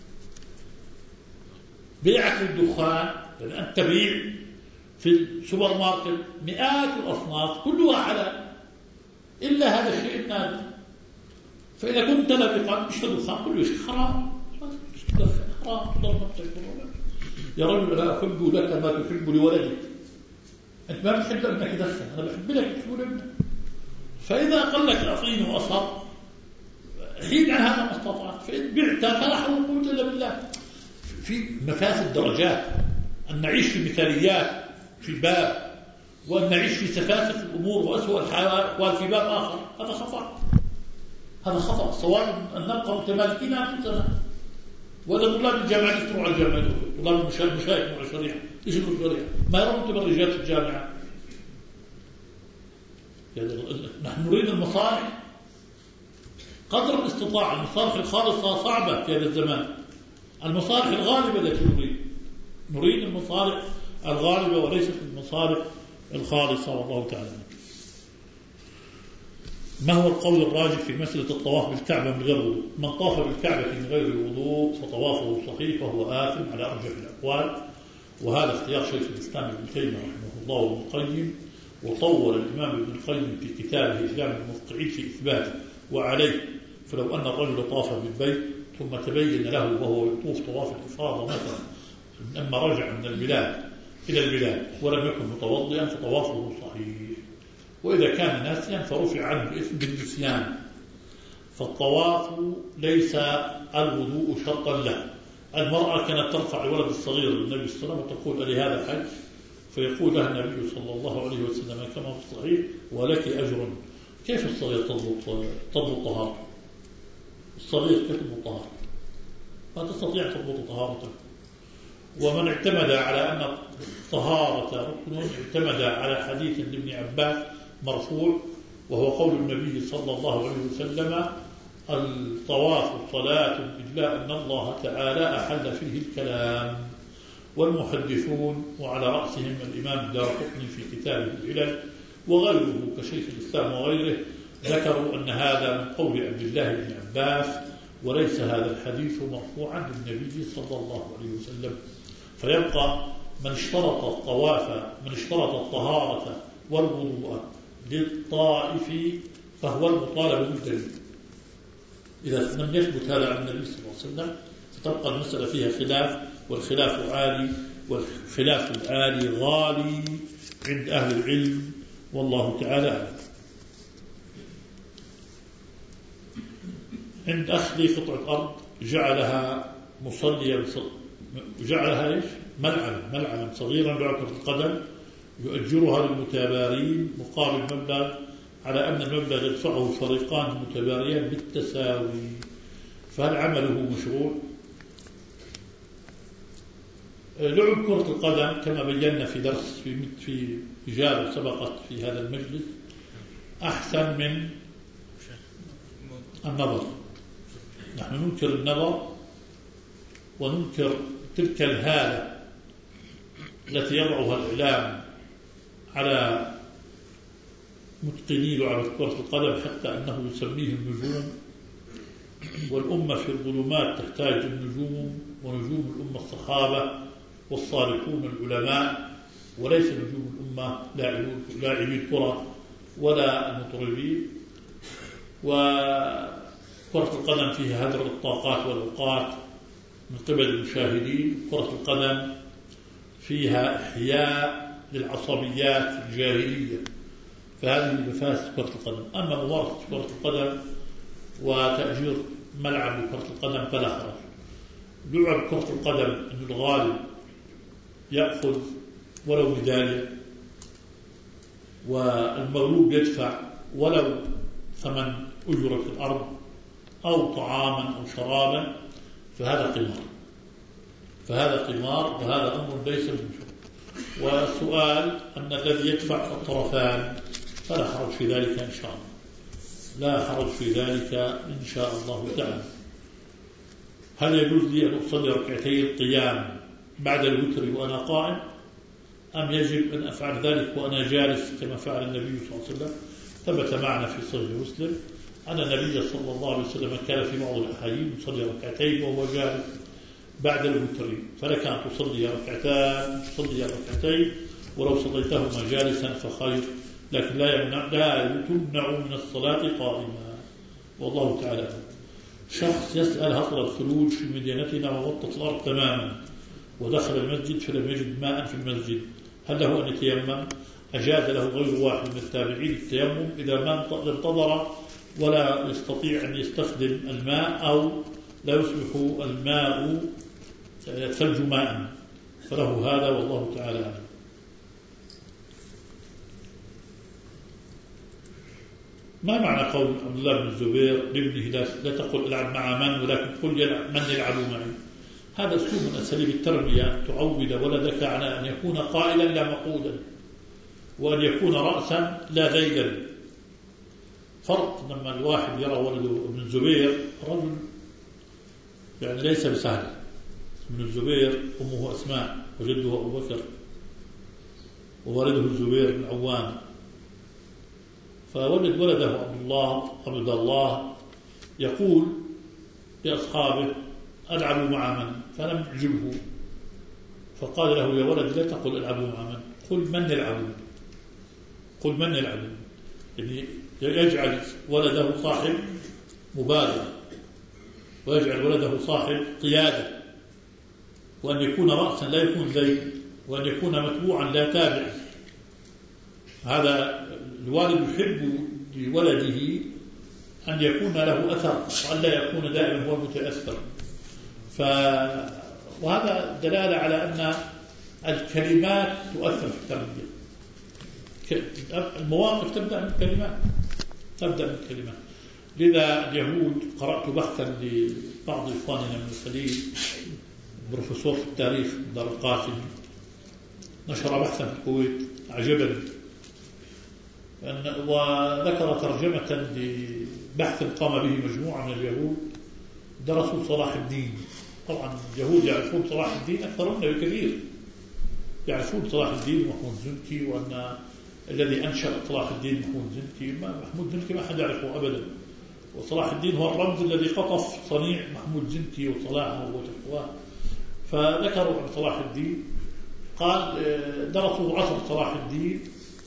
بيعك الدخان لأن أنت تبيع في السوبر ماركت مئات الأصناف كلها حلال إلا هذا الشيء النادر. فإذا كنت لبقا مش دخان كله شيء حرام، حرام تضر نفسك. يا رجل لا أحب لك ما تحب لولدك. أنت ما بتحب ابنك يدخن، أنا بحب لك تحب ابنك. فإذا قال لك أعطيني وأصر حيد عن هذا ما استطعت. فإن بعت فلا حول ولا قوة إلا بالله. في مفاسد درجات، أن نعيش في مثاليات في باب، وأن نعيش في سفاسف الأمور وأسوأ الأحوال في باب آخر، هذا خطأ. هذا خطأ. الصواب أن نبقى متمالكين أنفسنا، ولا طلاب الجامعة يفتروا على الجامعة، طلاب المشايخ مع الشريعة يشركوا الشريعة، ما يرون تبرجات في الجامعة. نحن نريد المصالح قدر الاستطاعة. المصالح الخالصة صعبة في هذا الزمان، المصالح الغالبة التي نريد المصالح الغالبة وليست المصالح الخالصة، والله تعالى. ما هو القول الراجح في مسألة الطواف بالكعبة من غير وضوء؟ من طاف بالكعبة من غير وضوء فطوافه صحيح وهو آثم على أرجح الأقوال، وهذا اختيار شيخ الإسلام ابن تيمية رحمه الله وابن القيم، وطول الإمام ابن القيم في كتابه إعلام الموقعين في إثباته وعليه. فلو أن الرجل طاف بالبيت ثم تبين له وهو يطوف طواف الإفاضة مثلا لما رجع من البلاد إلى البلاد ولم يكن متوضئا فطوافه صحيح، وإذا كان ناسيا فرفع عنه الإثم بالنسيان. فالطواف ليس الوضوء شرطا له. المرأة كانت ترفع الولد الصغير للنبي صلى الله عليه وسلم وتقول ألي هذا حج؟ فيقول لها النبي صلى الله عليه وسلم كما في الصحيح ولك أجر. كيف الصغير تضبط طهارته؟ الصغير كيف تضبط طهارته؟ ما تستطيع تضبط طهارته. ومن اعتمد على أن الطهارة ركن اعتمد على حديث لابن عباس مرفوع، وهو قول النبي صلى الله عليه وسلم الطواف صلاة إلا أن الله تعالى أحل فيه الكلام. والمحدثون وعلى رأسهم الإمام الدارقطني في كتابه العلل وغيره كشيخ الإسلام وغيره ذكروا أن هذا من قول عبد الله بن عباس، وليس هذا الحديث مرفوعا للنبي صلى الله عليه وسلم. فيبقى من اشترط الطهارة والوضوء للطائف فهو المطالب بالدليل. إذا لم يثبت هذا عن النبي صلى الله عليه وسلم فتبقى المسألة فيها خلاف، والخلاف عالي، والخلاف العالي غالي عند أهل العلم، والله تعالى أعلم. عند أخذ قطعة أرض جعلها مصليا، جعلها إيش؟ ملعبا صغيرا لعبة القدم يؤجرها للمتبارين مقابل مبلغ، على أن المبلغ يدفعه فريقان متباريان بالتساوي، فهل عمله مشروع؟ لعب كرة القدم كما بينا في درس في إجابة سبقت في هذا المجلس أحسن من النظر. نحن ننكر النظر وننكر تلك الهالة التي يضعها الإعلام على متقني لعبة كرة القدم حتى أنه يسميه النجوم، والأمة في الظلمات تحتاج النجوم، ونجوم الأمة الصحابة والصالحون العلماء، وليس نجوم الأمة لاعبي الكرة ولا المطربين. وكرة القدم فيها هدر الطاقات والأوقات من قبل المشاهدين، كرة القدم فيها إحياء للعصبيات الجاهلية، فهذه مفاسد كرة القدم. أما ممارسة كرة القدم وتأجير ملعب لكرة القدم فلا حرج. لعب كرة القدم أن الغالب يأخذ ولو ميدالية، والمغلوب يدفع ولو ثمن أجرة الأرض أو طعاما أو شرابا، فهذا قمار وهذا أمر ليس بمشروع. والسؤال أن الذي يدفع الطرفان فلا حرج في ذلك إن شاء الله، لا حرج في ذلك إن شاء الله تعالى. هل يجوز لي أن أصلي ركعتي القيام بعد الوتر وأنا قائم، أم يجب أن أفعل ذلك وأنا جالس كما فعل النبي صلى الله عليه وسلم؟ ثبت معنا في صحيح مسلم أن النبي صلى الله عليه وسلم كان في بعض الأحايين يصلي ركعتين وهو جالس بعد الوتر، فلك أن تصلي ركعتين ولو صليتهما جالسا فخير، لكن لا تمنع من الصلاة قائما، والله تعالى. شخص يسأل هطل الثلوج في مدينتنا وغطت الأرض تماما ودخل المسجد فلم يجد ماء في المسجد، هل له أن يتيمم؟ أجاز له غير واحد من التابعين التيمم إذا ما انتظر ولا يستطيع أن يستخدم الماء أو لا يصبح الماء الثلج ماء، فله هذا والله تعالى أعلم. ما معنى قول عبد الله بن الزبير لابنه لا تقل العب مع من، ولكن قل من يلعب معي؟ هذا أسلوب من أساليب التربية، أن تعود ولدك على أن يكون قائلا لا مقولا، وأن يكون رأسا لا ذيلا. فرق لما الواحد يرى ولده ابن الزبير رجل يعني ليس بسهل. ابن الزبير أمه أسماء وجده أبو بكر وولده الزبير بن عوام، فولد ولده عبد الله يقول لأصحابه العبوا مع من، فلم يعجبه فقال له يا ولد لا تقل العبوا مع من، قل من يلعبون، قل من يلعبون، يعني يجعل ولده صاحب مبالغة، ويجعل ولده صاحب قيادة، وأن يكون رأسا لا يكون ذيل، وأن يكون متبوعا لا تابع. هذا الوالد يحب لولده أن يكون له أثر، وأن لا يكون دائما هو المتأثر. وهذا دلالة على أن الكلمات تؤثر في التربية. المواقف تبدأ من الكلمات. لذا اليهود، قرأت بحثا لبعض إخواننا من الخليج، بروفيسور في التاريخ دار القاسم، نشر بحثا في الكويت أعجبني، وذكر ترجمة لبحث قام به مجموعة من اليهود درسوا صلاح الدين. طبعا اليهود يعرفون صلاح الدين أكثر منا بكثير، يعرفون صلاح الدين محمود زنكي، وأن الذي أنشأ صلاح الدين محمود زنكي. محمود زنكي ما حد يعرفه أبدا، وصلاح الدين هو الرمز الذي قطف صنيع محمود زنكي وصلاحه وتقواه. فذكروا عن صلاح الدين، قال درسوا عصر صلاح الدين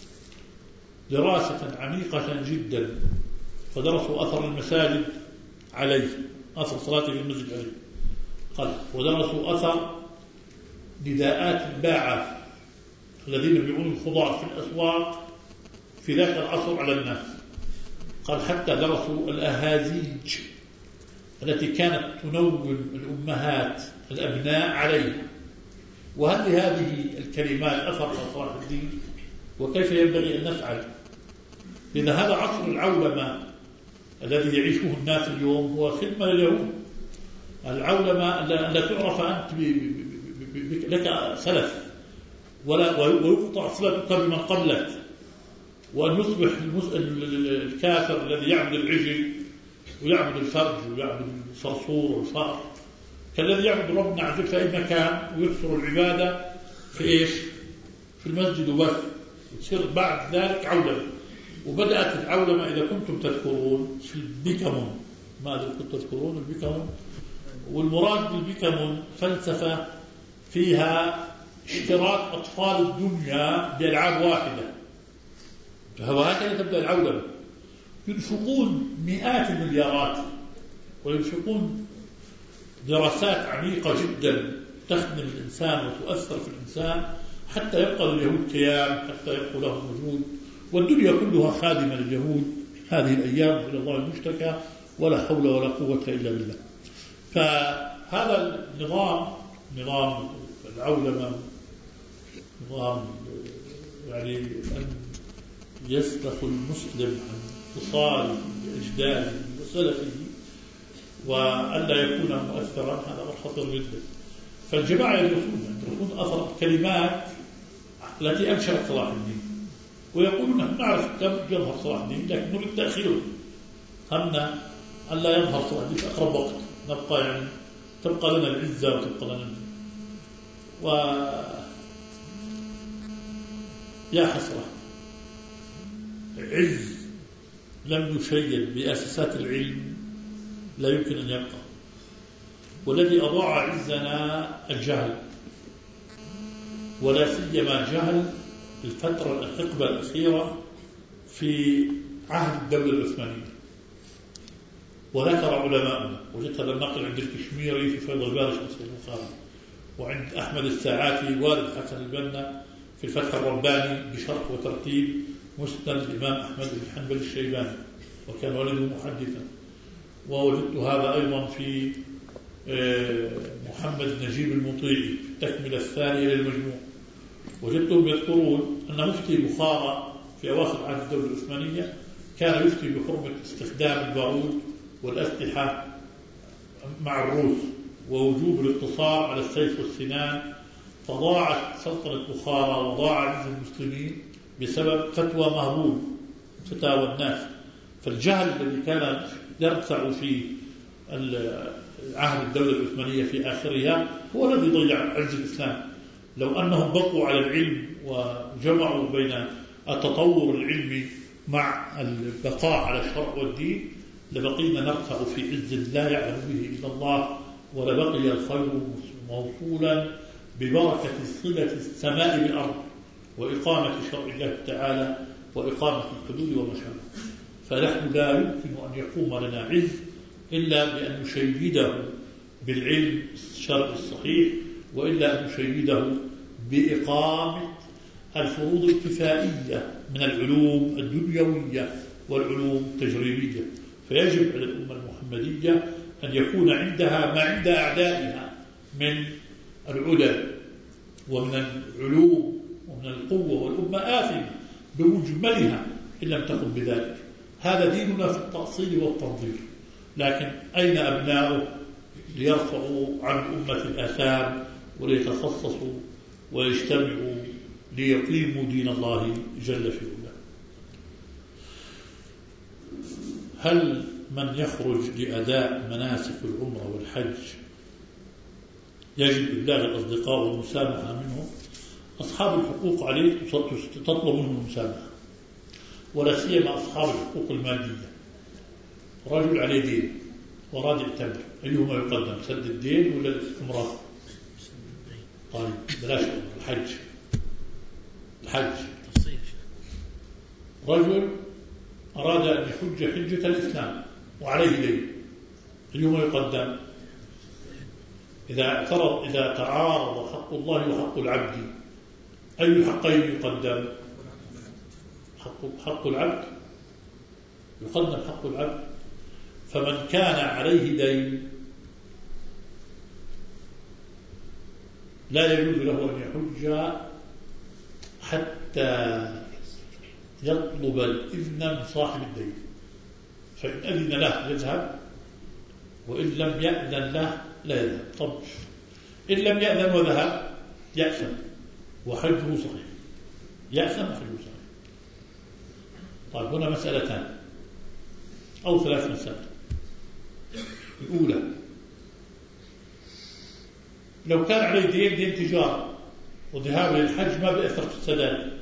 دراسة عميقة جدا، فدرسوا أثر المساجد عليه، أثر صلاة في المسجد عليه، قال ودرسوا أثر نداءات الباعة الذين يبيعون الخضار في الأسواق في ذاك العصر على الناس، قال حتى درسوا الأهازيج التي كانت تنوم الأمهات الأبناء عليها، وهل لهذه الكلمات أثر على صلاح الدين، وكيف ينبغي أن نفعل. لأن هذا عصر العولمة الذي يعيشه الناس اليوم هو خدمة لليهود. العولمة لا تعرف أنت لك سلف، ويقطع صلتك بمن قبلك، وأن يصبح الكافر الذي يعبد العجل ويعبد الفرج ويعبد الصرصور والفأر كالذي يعبد ربنا عز وجل في أي مكان، ويكثر العبادة في إيش؟ في المسجد وبس، وتصير بعد ذلك عولمة. وبدأت العولمة إذا كنتم تذكرون في البيكمون، ماذا كنتم تذكرون البيكمون؟ والمراد بالبيكمون فلسفة فيها اشتراك أطفال الدنيا بألعاب واحدة، وهكذا تبدأ العولمة. ينفقون مئات المليارات وينفقون دراسات عميقة جدا تخدم الإنسان وتؤثر في الإنسان حتى يبقى لليهود كيان، حتى يبقى لهم وجود، والدنيا كلها خادمة لليهود هذه الأيام، إلى الله المشتكى، ولا حول ولا قوة إلا بالله. فهذا نظام العولمة، نظام يعني أن يسلخ المسلم عن اتصال بأجداده وسلفه وألا يكون مؤثرا، هذا أمر خطير جدا. فالجماعة يدرسون أثر الكلمات التي أنشأت صلاح الدين، ويقولون نحن نعرف كم يظهر صلاح الدين لكن نريد تأخيره، همنا ألا يظهر صلاح الدين في أقرب وقت، تبقى لنا العزة وتبقى لنا يا حسرة، عز لم يشيد بأساسات العلم لا يمكن أن يبقى. والذي أضاع عزنا الجهل، ولا سيما جهل الفترة الحقبة الأخيرة في عهد الدولة العثمانية. وذكر علماءنا، وجدت هذا النقل عند الكشميري في فيض الباري شمس البخاري، وعند أحمد الساعاتي والد حسن البنا في الفتح الرباني بشرح وترتيب مسند الإمام أحمد بن حنبل الشيباني، وكان والده محدثا. ووجدت هذا أيضا في محمد نجيب المطيعي في التكملة الثانية للمجموع. وجدتهم يذكرون أن مفتي بخارى في أواخر عهد الدولة العثمانية كان يفتي بحرمة استخدام البارود والأسلحة مع الروس ووجوب الاقتصار على السيف والسنان، فضاعت سلطنة بخارى وضاع عز المسلمين بسبب فتوى مهبول فتاوى الناس. فالجهل الذي كان يرتع في عهد الدولة العثمانية في آخرها هو الذي ضيع عز الإسلام. لو أنهم بقوا على العلم وجمعوا بين التطور العلمي مع البقاء على الشرع والدين لبقينا نرتع في عز لا يعلم به إلا الله، ولبقي الخير موصولا ببركة صلة السماء بالأرض وإقامة شرع الله تعالى وإقامة الحدود ومشابه. فنحن لا يمكن أن يقوم لنا عز إلا بأن نشيده بالعلم الشرعي الصحيح، وإلا أن نشيده بإقامة الفروض الكفائية من العلوم الدنيوية والعلوم التجريبية. فيجب على الأمة المحمدية أن يكون عندها ما عند أعدائها من العلم ومن العلوم ومن القوة، والأمة آثمة بمجملها إن لم تكن بذلك. هذا ديننا في التأصيل والتنظير. لكن أين أبناؤه ليرفعوا عن أمة الآثام وليتخصصوا ويجتمعوا ليقيموا دين الله جل في علاه؟ هل من يخرج لأداء مناسك العمرة والحج يجب إبلاغ الأصدقاء والمسامحة منهم؟ أصحاب الحقوق عليه تطلب منهم المسامحة، ولا سيما أصحاب الحقوق المادية. رجل عليه دين وراد يعتمر، أيهما يقدم، سد الدين ولا الاستمرار؟ طيب بلاش الحج. رجل أراد أن يحج حجة الإسلام وعليه دين، أيهما يقدم؟ إذا تعارض حق الله وحق العبد أي الحقين يقدم؟ حق العبد يقدم حق العبد. فمن كان عليه دين لا يجوز له أن يحج حتى يطلب الإذن من صاحب الدين، فإن أذن له يذهب، وإن لم يأذن له لا يذهب. طب إن لم يأذن وذهب يأثم وحجه صحيح، يأثم وحجه صحيح. طيب هنا مسألتان أو 3 مسائل. الأولى، لو كان عليه دين تجارة وذهاب للحج ما بيأثر في السداد،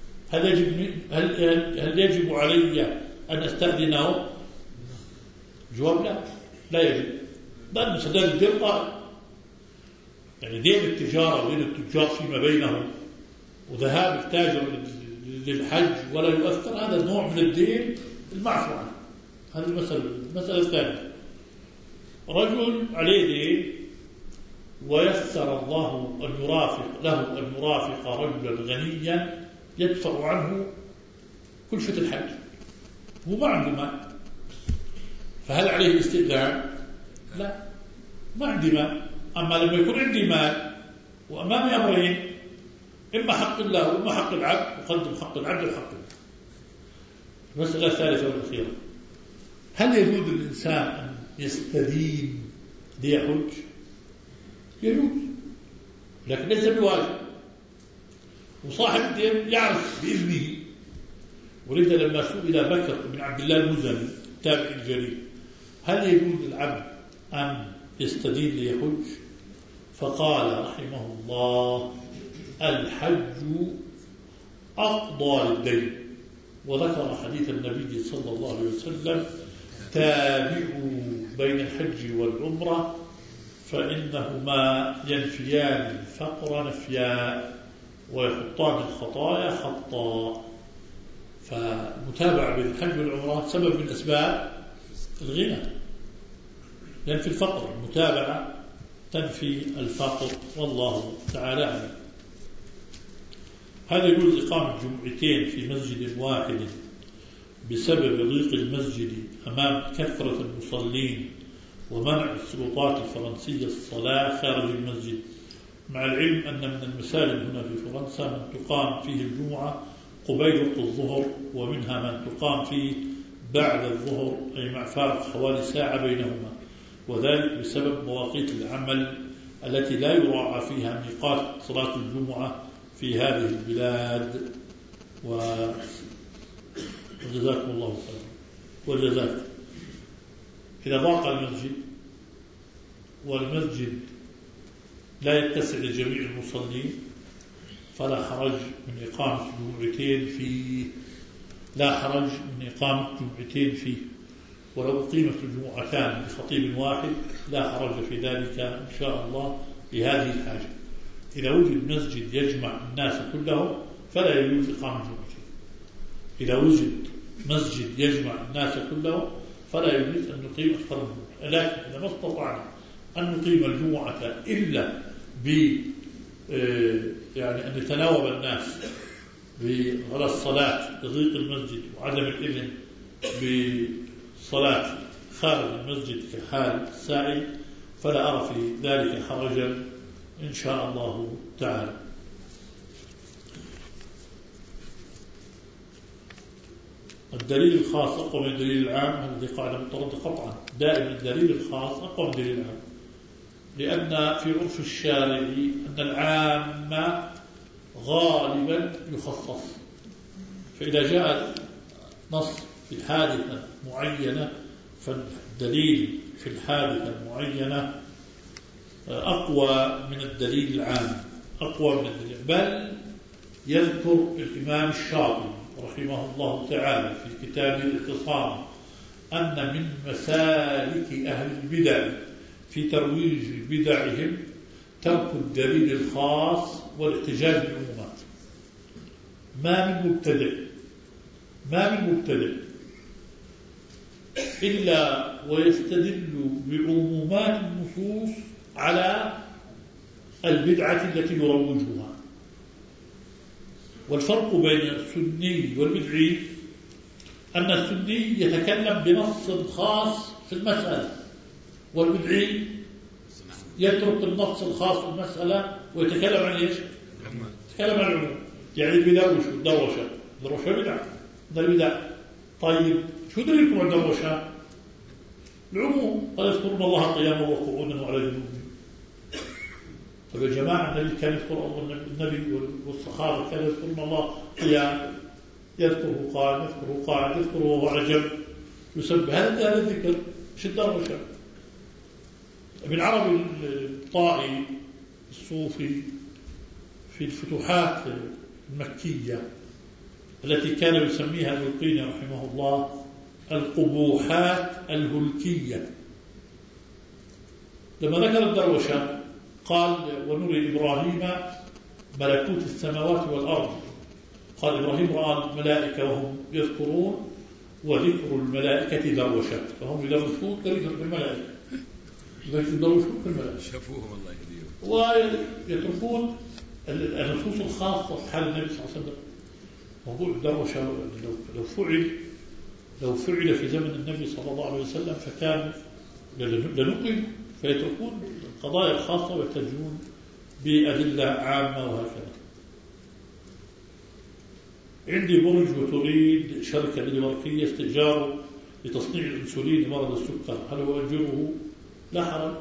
هل يجب علي أن أستأذنه؟ جواب لا يجب، لأن سداد الدين قائم. يعني دين التجارة ودين التجار فيما بينهم وذهاب التاجر للحج ولا يؤثر، هذا نوع من الدين المعفو عنه. هذه المسألة الثانية، رجل عليه دين ويسر الله أن يرافق رجلا غنيا يدفع عنه كلفة الحج، هو ما عنده مال، فهل عليه الاستئذان؟ لا، ما عندي مال. أما لما يكون عندي مال وأمامي أمرين، إما حق الله وإما حق العبد، أقدم حق العبد وحق الله. المسألة الثالثة والأخيرة، هل يجوز للإنسان أن يستدين ليحج؟ يجوز، لكن ليس بواجب، وصاحب الدين يعرف بإذنه. ولذا لما سئل بكر بن عبد الله المزني التابعي الجليل هل يجوز للعبد أن يستدين ليحج، فقال رحمه الله: الحج أقضى للدين. وذكر حديث النبي صلى الله عليه وسلم: تابعوا بين الحج والعمرة فإنهما ينفيان الفقر نفيا ويحطان الخطايا خطا. فمتابعة بين الحج والعمرة سبب من أسباب الغنى، ينفي الفقر، المتابعة تنفي الفقر، والله تعالى أعلم. هذا يقول إقامة جمعتين في مسجد واحد بسبب ضيق المسجد أمام كثرة المصلين ومنع السلطات الفرنسية الصلاة خارج المسجد، مع العلم أن من المساجد هنا في فرنسا من تقام فيه الجمعة قبيل وقت الظهر، ومنها من تقام فيه بعد الظهر، أي مع فارق حوالي ساعة بينهما، وذلك بسبب مواقيت العمل التي لا يراعى فيها ميقات صلاة الجمعة في هذه البلاد. وجزاكم الله خيرا. والجزاك إذا ضاق المسجد والمسجد لا يتسع لجميع المصلين فلا حرج من إقامة جمعتين فيه، لا حرج من إقامة جمعتين فيه، ولو قيمت الجمعتان بخطيب واحد لا حرج في ذلك إن شاء الله لهذه الحاجة. إذا وجد مسجد يجمع الناس كلهم فلا يجوز إقامة جمعتين. إذا وجد مسجد يجمع الناس كلهم فلا يجوز أن نقيم أكثر من جمعة. لكن إذا ما استطعنا أن نقيم الجمعة إلا يعني أن يتناوب الناس على الصلاة بضيق المسجد وعدم الإذن بصلاة خارج المسجد كحال السائل، فلا أرى في ذلك حرجا إن شاء الله تعالى. الدليل الخاص أقوى من الدليل العام، الذي قاعدة متردد قطعا. دائما الدليل الخاص أقوى من الدليل العام، لأن في عرف الشارع أن العام غالبا يخصص. فإذا جاء نص في حادثة معينة فالدليل في الحادثة المعينة أقوى من الدليل العام، أقوى من الدليل. بل يذكر الإمام الشاطبي رحمه الله تعالى في كتابه الاعتصام أن من مسالك أهل البدع في ترويج بدعهم ترك الدليل الخاص والاحتجاج بالعمومات. ما من مبتدع إلا ويستدل بعمومات النصوص على البدعة التي يروجها. والفرق بين السني والبدعي أن السني يتكلم بنص خاص في المسألة، والبدعي يترك النص الخاص في المسألة ويتكلم عن إيش؟ يتكلم عن العموم. يعني الدروشة بدعة، ده البدع. طيب شو دليلكم على الدروشة؟ العموم، قال يذكرون الله قياما وقعودا وعلى جنوبهم. طيب يا جماعة النبي كان يذكر الله، النبي والصحابة كانوا يذكرون الله قياما، يذكره قائم، يذكره قاعد، يذكره وهو على جنب، يسبح. هذا الذكر مش الدروشة. ابن عربي الطائي الصوفي في الفتوحات المكية التي كان يسميها ابن القيم رحمه الله القبوحات الهلكية، لما ذكر الدروشة قال ونري إبراهيم ملكوت السماوات والأرض. قال إبراهيم رأى الملائكة وهم يذكرون وذكر الملائكة دروشة، فهم يدرسون ذكر الملائكة، يدرسون الملائكة شافوهم الله يهديهم، ويتركون النصوص الخاصة في حال النبي صلى الله عليه وسلم. موضوع الدروشة لو فعل في زمن النبي صلى الله عليه وسلم فكان لنقل، فيتركون القضايا الخاصة ويتجون بأدلة عامة وهكذا. عندي برج وتريد شركة دنماركية استئجاره لتصنيع الأنسولين لمرض السكر، هل هو أجره؟ لا حرج.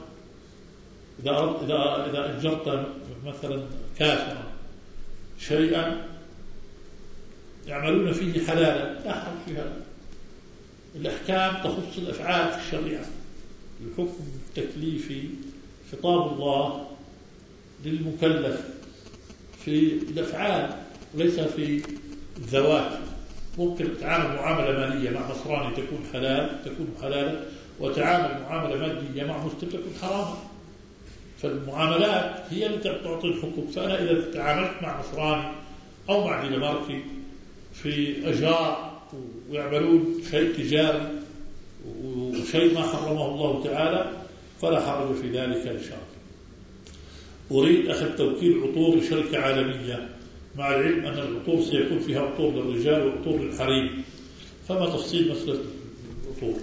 إذا أجرت مثلا كافرا شيئا يعملون فيه حلالا لا حرج في هذا. الأحكام تخص الأفعال في الشريعة. الحكم التكليفي خطاب الله للمكلف في الأفعال وليس في الذوات. ممكن تتعامل معاملة مالية مع نصراني تكون حلالا، وتعامل معاملة مادية مع مسلم تكون حراما. فالمعاملات هي التي تعطي الحكم. فأنا إذا تعاملت مع نصراني أو مع دنماركي في أجار ويعملون شيء تجاري وشيء ما حرمه الله تعالى فلا حرج في ذلك إن شاء الله. أريد أخذ توكيل عطور لشركة عالمية، مع العلم أن العطور سيكون فيها عطور للرجال وعطور للحريم، فما تفصيل مسألة العطور؟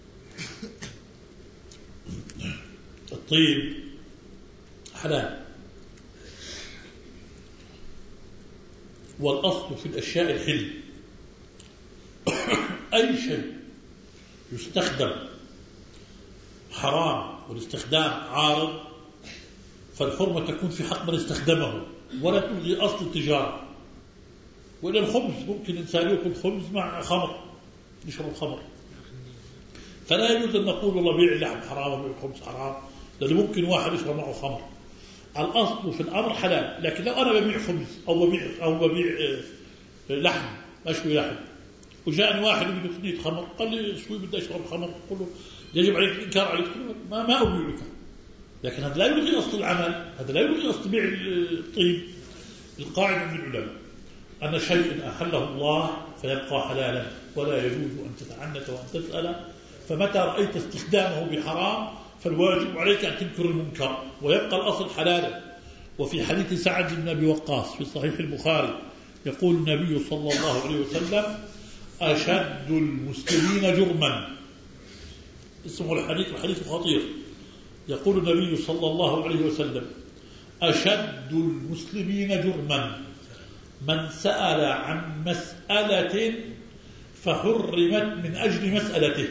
الطيب حلال والأصل في الأشياء الحل. أي شيء يستخدم حرام والاستخدام عارض فالحرمة تكون في حق من استخدمه ولا تلغي أصل التجارة. وإلى الخبز ممكن إنسان يأكل خبز مع خمر، يشرب خمر، فلا يجوز أن نقول والله بيع اللحم حرام وبيع الخبز حرام، لأنه ممكن واحد يشرب معه خمر. الأصل في الأمر حلال. لكن لو أنا ببيع خبز أو ببيع لحم أشوي لحم وجاءني واحد بده صينية خمر قال لي شوي بدي أشرب خمر، قل له يجب عليك الإنكار عليك، ما أبيعك. لكن هذا لا يلغي أصل العمل، هذا لا يلغي أصل بيع الطيب. القاعدة من العلماء أن شيء أحله الله فيبقى حلالا ولا يجوز أن تتعنت وأن تسأل. فمتى رأيت استخدامه بحرام فالواجب عليك أن تنكر المنكر ويبقى الأصل حلالا. وفي حديث سعد بن أبي وقاص في صحيح البخاري يقول النبي صلى الله عليه وسلم أشد المسلمين جرما، اسمه الحديث وحديث خطير. يقول النبي صلى الله عليه وسلم أشد المسلمين جرما من سأل عن مسألة فحرمت من أجل مسألته.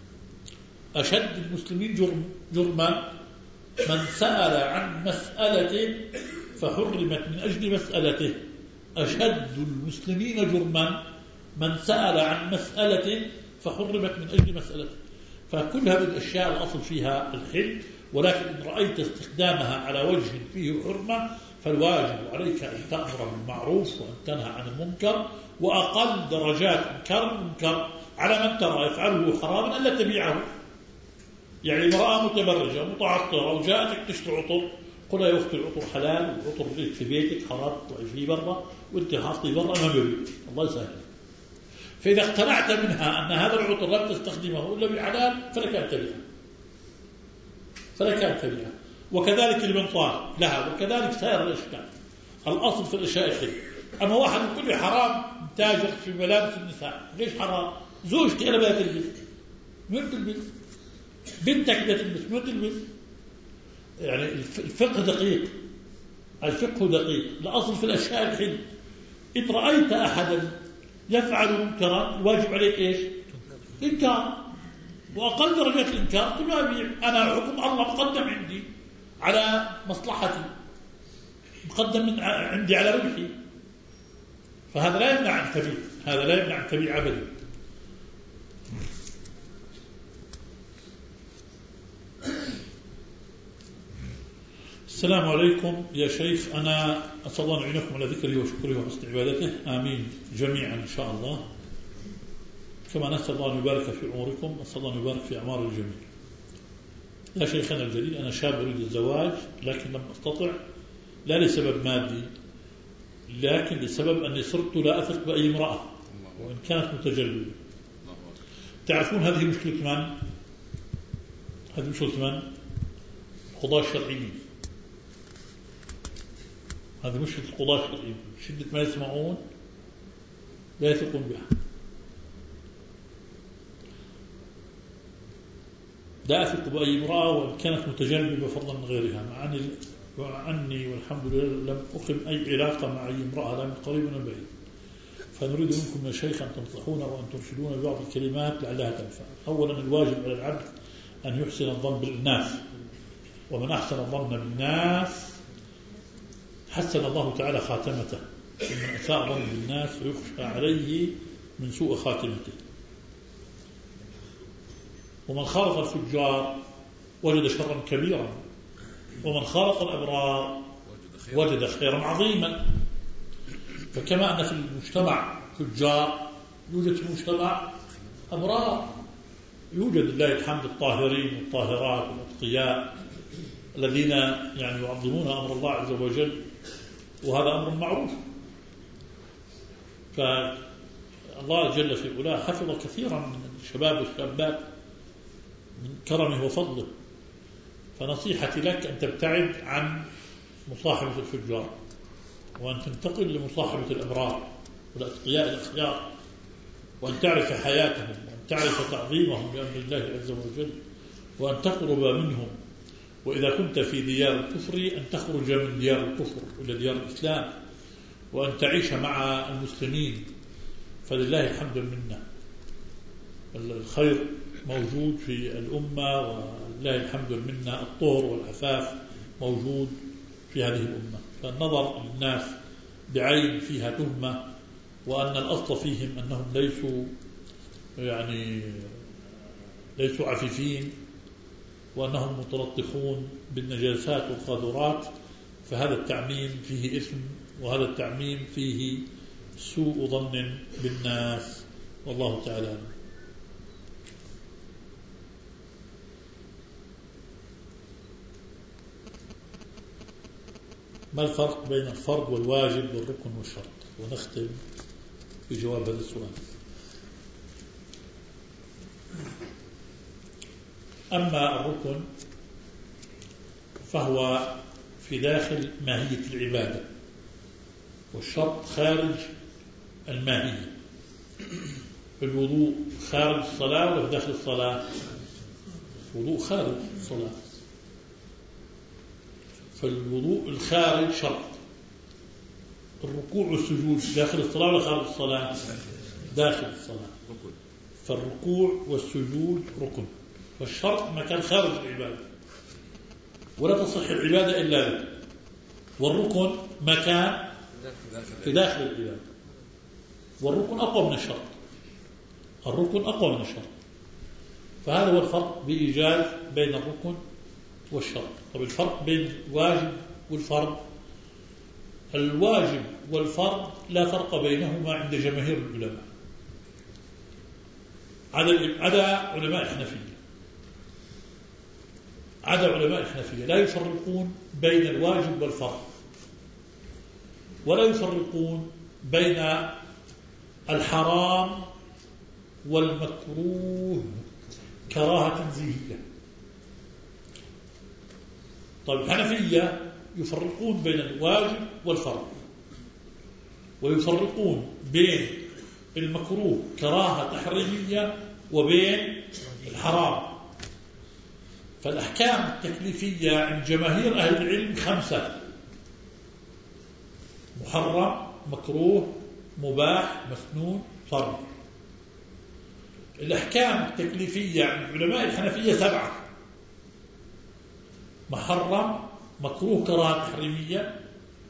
أشد المسلمين جرما من سأل عن مسألة فحرمت من أجل مسألته. أشد المسلمين جرما من سأل عن مسألة فحرمت من أجل مسألته. فكل هذه الأشياء الأصل فيها الحل، ولكن إن رأيت استخدامها على وجه فيه حرمة فالواجب عليك أن تأمر بالمعروف وأن تنهى عن المنكر، وأقل درجات إنكار المنكر على من ترى يفعله حراما ألا تبيعه. يعني امرأة متبرجة متعطرة وجاءتك تشتري عطر، قل يا أختي العطر حلال والعطر ليك في بيتك حرام تطلعي فيه برا وانت حاطي برا ما بيبيع، الله يسهل. فإذا اقتنعت منها أن هذا العطر لم تستخدمه إلا بحلال فلك أن تبيعه، وكذلك المنطاد لها، وكذلك سائر الأشكال. الأصل في الأشياء الحل. أما واحد يقول لي حرام تاجر في ملابس النساء، ليش حرام؟ زوجتي أنا بدها تلبس، من تلبس؟ بنتك بدها تلبس، من تلبس؟ يعني الفقه دقيق، الفقه دقيق. الأصل في الأشياء الحل. إن رأيت أحدا يفعل منكرا الواجب عليك إيش؟ إنكار، وأقل درجات الإنكار قل ما أبيع، أنا حكم الله مقدم عندي على مصلحتي، مقدم من عندي على ربحي، فهذا لا يمنع أن تبيع، هذا لا يمنع أن تبيع أبدا. السلام عليكم يا شيخ، أنا أسأل الله أن يعينكم على ذكره وشكره وحسن عبادته، آمين جميعا إن شاء الله. كما نسأل الله أن يبارك في عمركم، نسأل الله أن يبارك في أعمار الجميع. يا شيخنا الجليل، أنا شاب أريد الزواج لكن لم أستطع، لا لسبب مادي لكن لسبب أني صرت لا أثق بأي امرأة وإن كانت متجلدة. تعرفون هذه مشكلة من؟ هذه مشكلة من؟ القضاة الشرعيين. هذه مشكلة القضاة الشرعيين، شدة ما يسمعون لا يثقون بها. لا أثق بأي امرأة وإن كانت متجنبة فضلا من غيرها، مع أني والحمد لله لم أقم أي علاقة مع أي امرأة لا من قريب ولا من بعيد. فنريد منكم يا شيخ أن تنصحونا وأن ترشدونا ببعض الكلمات لعلها تنفع. أولا الواجب على العبد أن يحسن الظن بالناس، ومن أحسن الظن بالناس حسن الله تعالى خاتمته، ومن أساء ظن بالناس ويخشى عليه من سوء خاتمته. ومن خالط الفجار وجد شرا كبيرا، ومن خالط الأبرار وجد خيرا عظيما. فكما أن في المجتمع فجار يوجد في المجتمع أبرار، يوجد لله الحمد الطاهرين والطاهرات والأتقياء الذين يعني يعظمون أمر الله عز وجل، وهذا أمر معروف. فالله جل في علاه حفظ كثيرا من الشباب والشابات من كرمه وفضله. فنصيحتي لك أن تبتعد عن مصاحبة الفجار وأن تنتقل لمصاحبة الأبرار والأتقياء الأخيار، وأن تعرف حياتهم وأن تعرف تعظيمهم بأمر الله عز وجل، وأن تقرب منهم. وإذا كنت في ديار الكفر أن تخرج من ديار الكفر إلى ديار الإسلام، وأن تعيش مع المسلمين، فلله الحمد والمنة. الخير موجود في الأمة ولله الحمد والمنة. الطهر والعفاف موجود في هذه الأمة. فالنظر للناس بعين فيها تهمة وأن الأصل فيهم أنهم ليسوا عفيفين وأنهم متلطخون بالنجاسات والقاذورات، فهذا التعميم فيه إثم، وهذا التعميم فيه سوء ظن بالناس، والله تعالى. ما الفرق بين الفرض والواجب والركن والشرط؟ ونختم بجواب هذا السؤال. أما الركن فهو في داخل ماهية العبادة، والشرط خارج الماهية. الوضوء خارج الصلاة ولا في داخل الصلاة؟ الوضوء خارج الصلاة، فالوضوء الخارج شرط. الركوع والسجود داخل الصلاة ولا خارج الصلاة؟ داخل الصلاة. فالركوع والسجود ركن، والشرط مكان خارج العبادة ولا تصح العبادة إلا به، والركن مكان في داخل العبادة، والركن أقوى من الشرط. الركن أقوى من الشرط. فهذا هو الفرق بإيجاز بين الركن والشرط. طب الفرق بين الواجب والفرض؟ الواجب والفرض لا فرق بينهما عند جماهير العلماء عدا علماء الحنفية. لا يفرقون بين الواجب والفرض، ولا يفرقون بين الحرام والمكروه كراهة تنزيهية. طيب الحنفية يفرقون بين الواجب والفرض، ويفرقون بين المكروه كراهة تحريمية وبين الحرام. فالأحكام التكليفية عند جماهير أهل العلم 5: محرم، مكروه، مباح، مسنون، فرض. الأحكام التكليفية عند علماء الحنفية 7: محرم، مكروه كراهة تحريمية،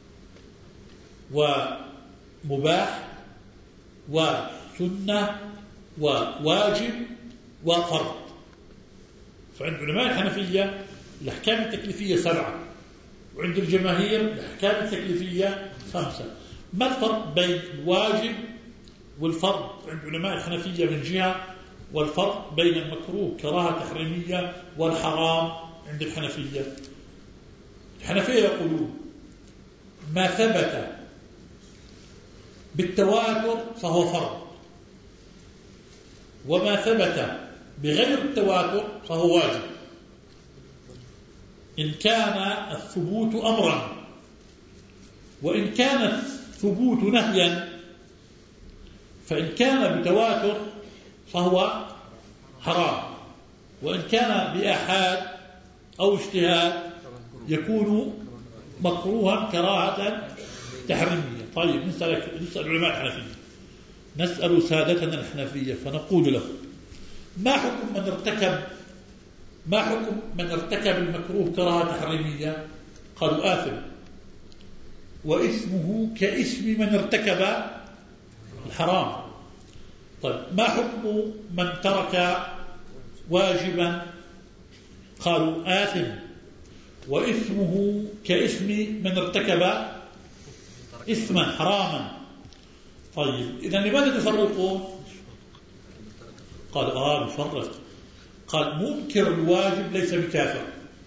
ومباح، وسنة، وواجب، وفرض. فعند علماء الحنفية الأحكام التكليفية 7، وعند الجماهير الأحكام التكليفية 5. ما الفرق بين الواجب والفرض عند علماء الحنفية من جهة، والفرق بين المكروه كراهة تحريمية والحرام عند الحنفية؟ الحنفية يقولون ما ثبت بالتواتر فهو فرض، وما ثبت بغير التواتر فهو واجب، إن كان الثبوت أمرا، وإن كان الثبوت نهيا. فإن كان بتواتر فهو حرام، وإن كان بآحاد أو اجتهاد يكون مكروها كراهة تحريمية. طيب نسأل علماء الحنفية، نسأل سادتنا الحنفية فنقول له ما حكم من ارتكب المكروه كراهة تحريمية؟ قالوا آثم، وإثمه كإثم من ارتكب الحرام. طيب ما حكم من ترك واجبا؟ قالوا آثم، وإثمه كإثم من ارتكب إثما حراما. طيب إذا لماذا تفرقون؟ قال نفرق. قال منكر الواجب ليس بكافر،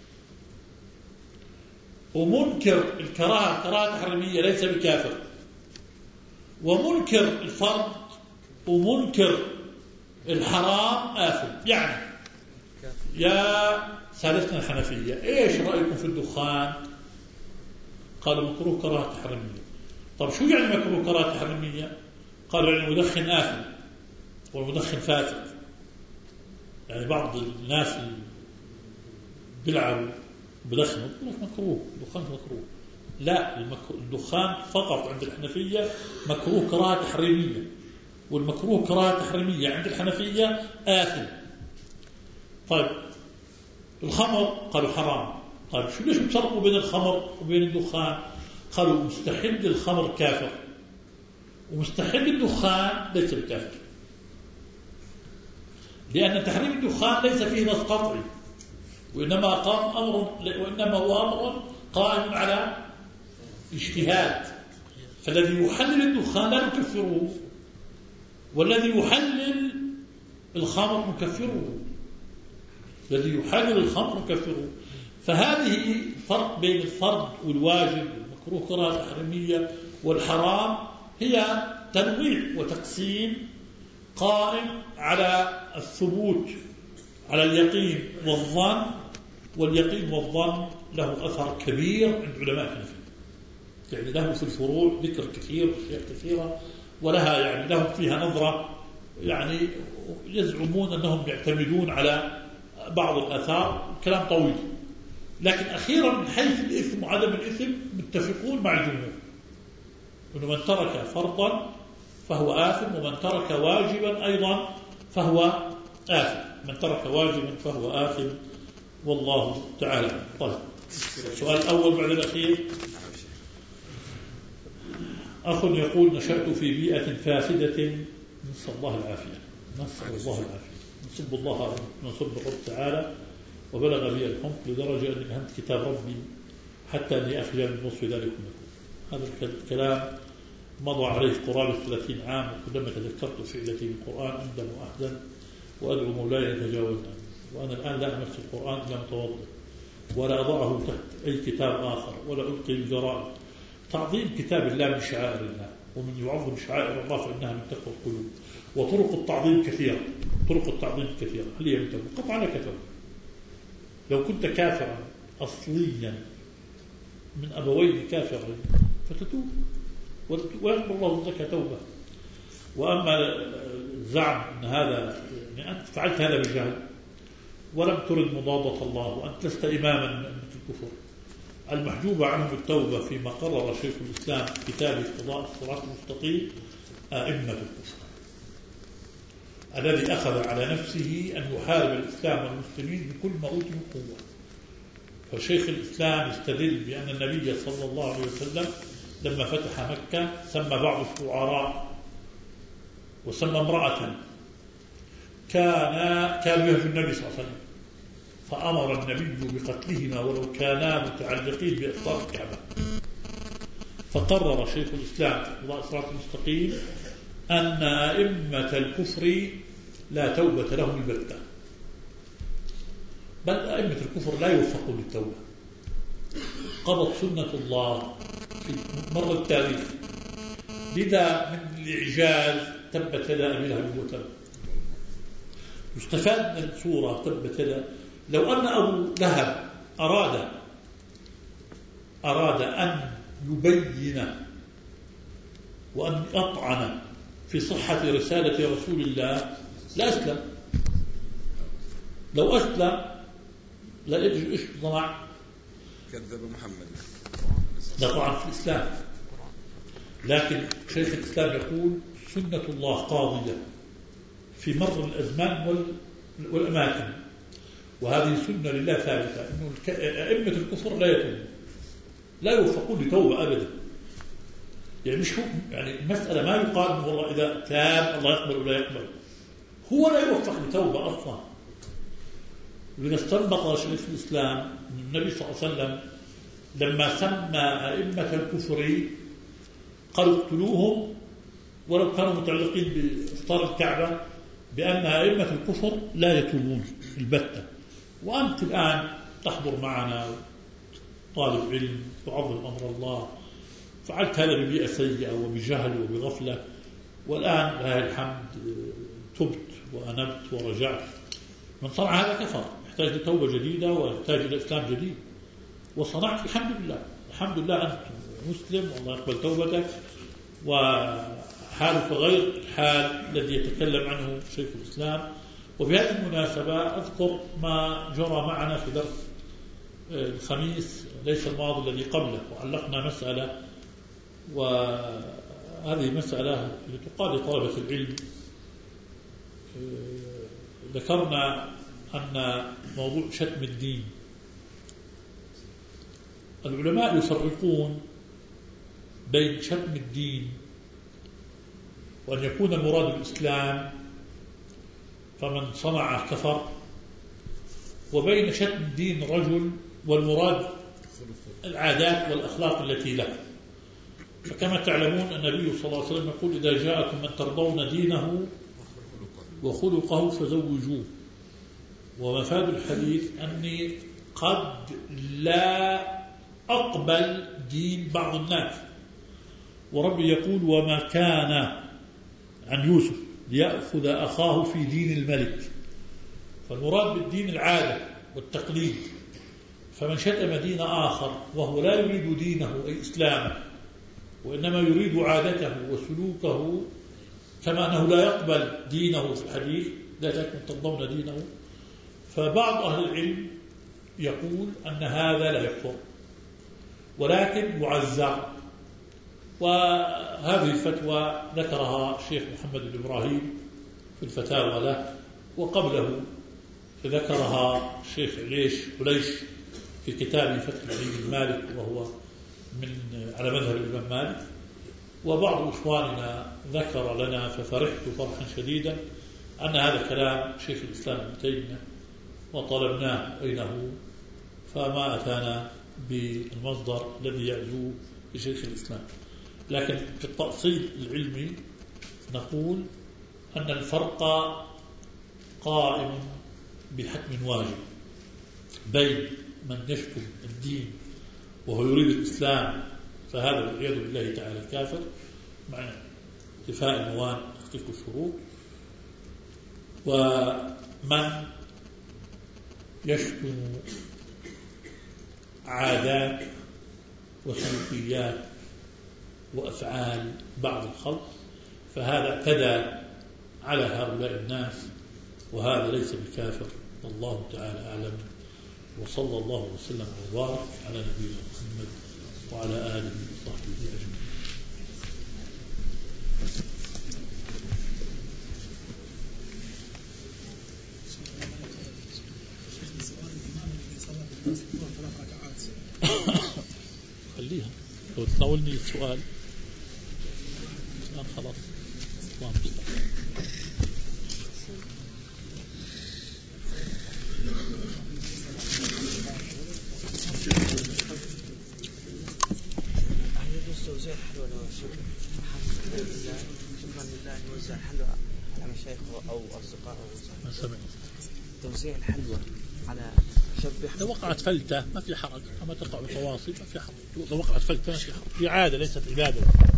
ومنكر الكراهة كراهة تحريمية ليس بكافر، ومنكر الفرض ومنكر الحرام آثم. يعني يا سادتنا الحنفية إيش رأيكم في الدخان؟ قالوا مكروه كراهة تحريمية. طب شو يعني مكروه كراهة تحريمية؟ قالوا يعني المدخن آثم والمدخن فاسد. يعني بعض الناس بيلعبوا بدخنوا يقول لك مكروه، دخان مكروه. لا، الدخان فقط عند الحنفية مكروه كراهة تحريمية، والمكروه كراهة تحريمية عند الحنفية آثم. طيب الخمر قالوا حرام. طيب شو ليش بتفرقوا بين الخمر وبين الدخان؟ قالوا مستحل الخمر كافر ومستحل الدخان ليس بكافر، لأن تحريم الدخان ليس فيه نص قطعي، وإنما هو أمر قائم على اجتهاد. فالذي يحلل الدخان لا نكفره، والذي يحلل الخمر نكفره، الذي يحلل الخمر نكفره. فهذه فرق بين الفرض والواجب والمكروه كراهة تحريمية والحرام، هي تنويع وتقسيم قائم على الثبوت على اليقين والظن، واليقين والظن له أثر كبير عند علماء الحنفية، يعني له في الفروع ذكر كثير وأشياء كثيرة، ولها يعني لهم فيها نظرة، يعني يزعمون أنهم يعتمدون على بعض الآثار، كلام طويل. لكن أخيرا من حيث الإثم وعدم الإثم متفقون مع الجمهور، أنه من ترك فرضا فهو آثم، ومن ترك واجبا أيضا فهو آثم، من ترك واجبا فهو آثم، والله تعالى. طيب السؤال الأول بعد الأخير، أخ يقول: نشأت في بيئة فاسدة، نسأل الله العافية، نسأل الله العافية، نسب الله ونسب الرب تعالى، وبلغ بي الحمق لدرجة أني أهنت كتاب ربي حتى أني أخجل من وصف ذلك منكم. هذا الكلام مضى عليه قرابة 30 عام، وكلما تذكرت فعلتي بالقرآن أندم وأحزن وأدعو مولاي يتجاوز عني. وأنا الآن لا أمس القرآن إلا متوضئ، ولا أضعه تحت أي كتاب آخر، ولا ألقي الجرائد. تعظيم كتاب الله من شعائر الله، ومن يعظم شعائر الله فإنها من تقوى القلوب. وطرق التعظيم كثيرة، طرق التعظيم كثيرة. هل هي من توبة؟ قطعا لك توبة. لو كنت كافرا أصليا من أبوين كافرين فتتوب ويقبل الله منك توبة. وأما الزعم أن هذا يعني أنت فعلت هذا بجهل ولم ترد مضادة الله، وأنت لست إماما من أئمة الكفر المحجوب عنهم التوبة، فيما قرر شيخ الإسلام في كتابه قضاء الصراط المستقيم أئمة الكفر، الذي أخذ على نفسه أن يحارب الإسلام والمسلمين بكل ما أوتي من قوة. فشيخ الإسلام استدل بأن النبي صلى الله عليه وسلم لما فتح مكة سمى بعض الشعراء وسمى امرأة كان يهجو النبي صلى الله عليه وسلم، فأمر النبي بقتلهما ولو كانا متعلقين بأسطار الكعبة. فقرر شيخ الإسلام في قضاء الصراط المستقيم أن أئمة الكفر لا توبة لهم البتة، بل أئمة الكفر لا يوفقون للتوبة. قضت سنة الله في مر التاريخ، لذا من الإعجاز تبت يدا أبي لهب وتب. يستفاد من السورة تبت يدا، لو أن أبو لهب أراد أن يبين وأن يطعن في صحة رسالة رسول الله لا أسلم. لو أسلم لا يجب إيش ضمع كذب محمد، طبعا في الإسلام. لكن شيخ الإسلام يقول سنة الله قاضية في مر الأزمان والأماكن، وهذه سنة لله ثابتة، أنه أئمة الكفر لا يتوبون، لا يوفقون لتوبة أبدا. يعني مش يعني المسألة ما يقال أنه والله إذا تاب الله يقبل ولا يقبل، هو لا يوفق لتوبة أصلا. لذا استنبط شيخ الإسلام النبي صلى الله عليه وسلم لما سمى أئمة الكفر قالوا اقتلوهم ولو كانوا متعلقين بإفطار الكعبة، بأن أئمة الكفر لا يتوبون البتة. وأنت الآن تحضر معنا طالب علم تعظم أمر الله، فعلت هذا ببيئة سيئة وبجهل وبغفلة، والآن لله الحمد تبت وأنبت ورجعت. من صنع هذا كفر، يحتاج لتوبة جديدة ويحتاج إلى إسلام جديد، وصنعت الحمد لله. الحمد لله أنت مسلم والله يقبل توبتك، وحالك غير الحال الذي يتكلم عنه شيخ الإسلام. وفي هذه المناسبة أذكر ما جرى معنا في درس الخميس ليس الماضي الذي قبله، وعلقنا مسألة، وهذه مسألة لتقال لطلبة العلم. ذكرنا أن موضوع شتم الدين العلماء يفرقون بين شتم الدين وأن يكون المراد الإسلام فمن صنع كفر، وبين شتم دين رجل والمراد العادات والأخلاق التي له. فكما تعلمون النبي صلى الله عليه وسلم يقول: إذا جاءكم من ترضون دينه وخلقه فزوجوه. ومفاد الحديث أني قد لا أقبل دين بعض الناس، وربي يقول: وما كان عن يوسف ليأخذ أخاه في دين الملك. فالمراد بالدين العادة والتقليد، فمن شتم دين آخر وهو لا يريد دينه أي إسلامه، وإنما يريد عادته وسلوكه، كما أنه لا يقبل دينه في الحديث لا تكن ترضون دينه، فبعض أهل العلم يقول أن هذا لا يكفر ولكن يعزر. وهذه الفتوى ذكرها الشيخ محمد بن إبراهيم في الفتاوى له، وقبله ذكرها الشيخ عليش في كتابه فتح العليم المالك، وهو على مذهب الإمام مالك. وبعض إخواننا ذكر لنا ففرحت فرحا شديدا أن هذا كلام شيخ الإسلام ابن تيمية، وطلبناه أين هو، فما أتانا بالمصدر الذي يعزو بشيخ الإسلام. لكن في التأصيل العلمي نقول أن الفرق قائم بحتم واجب بين من يشتم الدين وهو يريد الإسلام، فهذا والعياذ بالله تعالى كافر مع انتفاء الموان تحقيق الشروط، ومن يشتم عادات وسلوكيات وأفعال بعض الخلق، فهذا اعتدى على هؤلاء الناس، وهذا ليس بكافر، والله تعالى أعلم. وصلى الله وسلم وبارك على نبينا محمد وعلى آله وصحبه أجمعين. خليها لو تناولني السؤال الآن خلاص. الله المستعان. توزيع الحلوى شكرا لله نوزع الحلوى على مشايخه أو أصدقائه. ما سمعت. توزيع الحلوى على شبه. لو وقعت فلتة ما في حرج، أما تقع بتواصل ما في حرج. لو وقعت فلتة ما في حرج، في عادة ليست عبادة.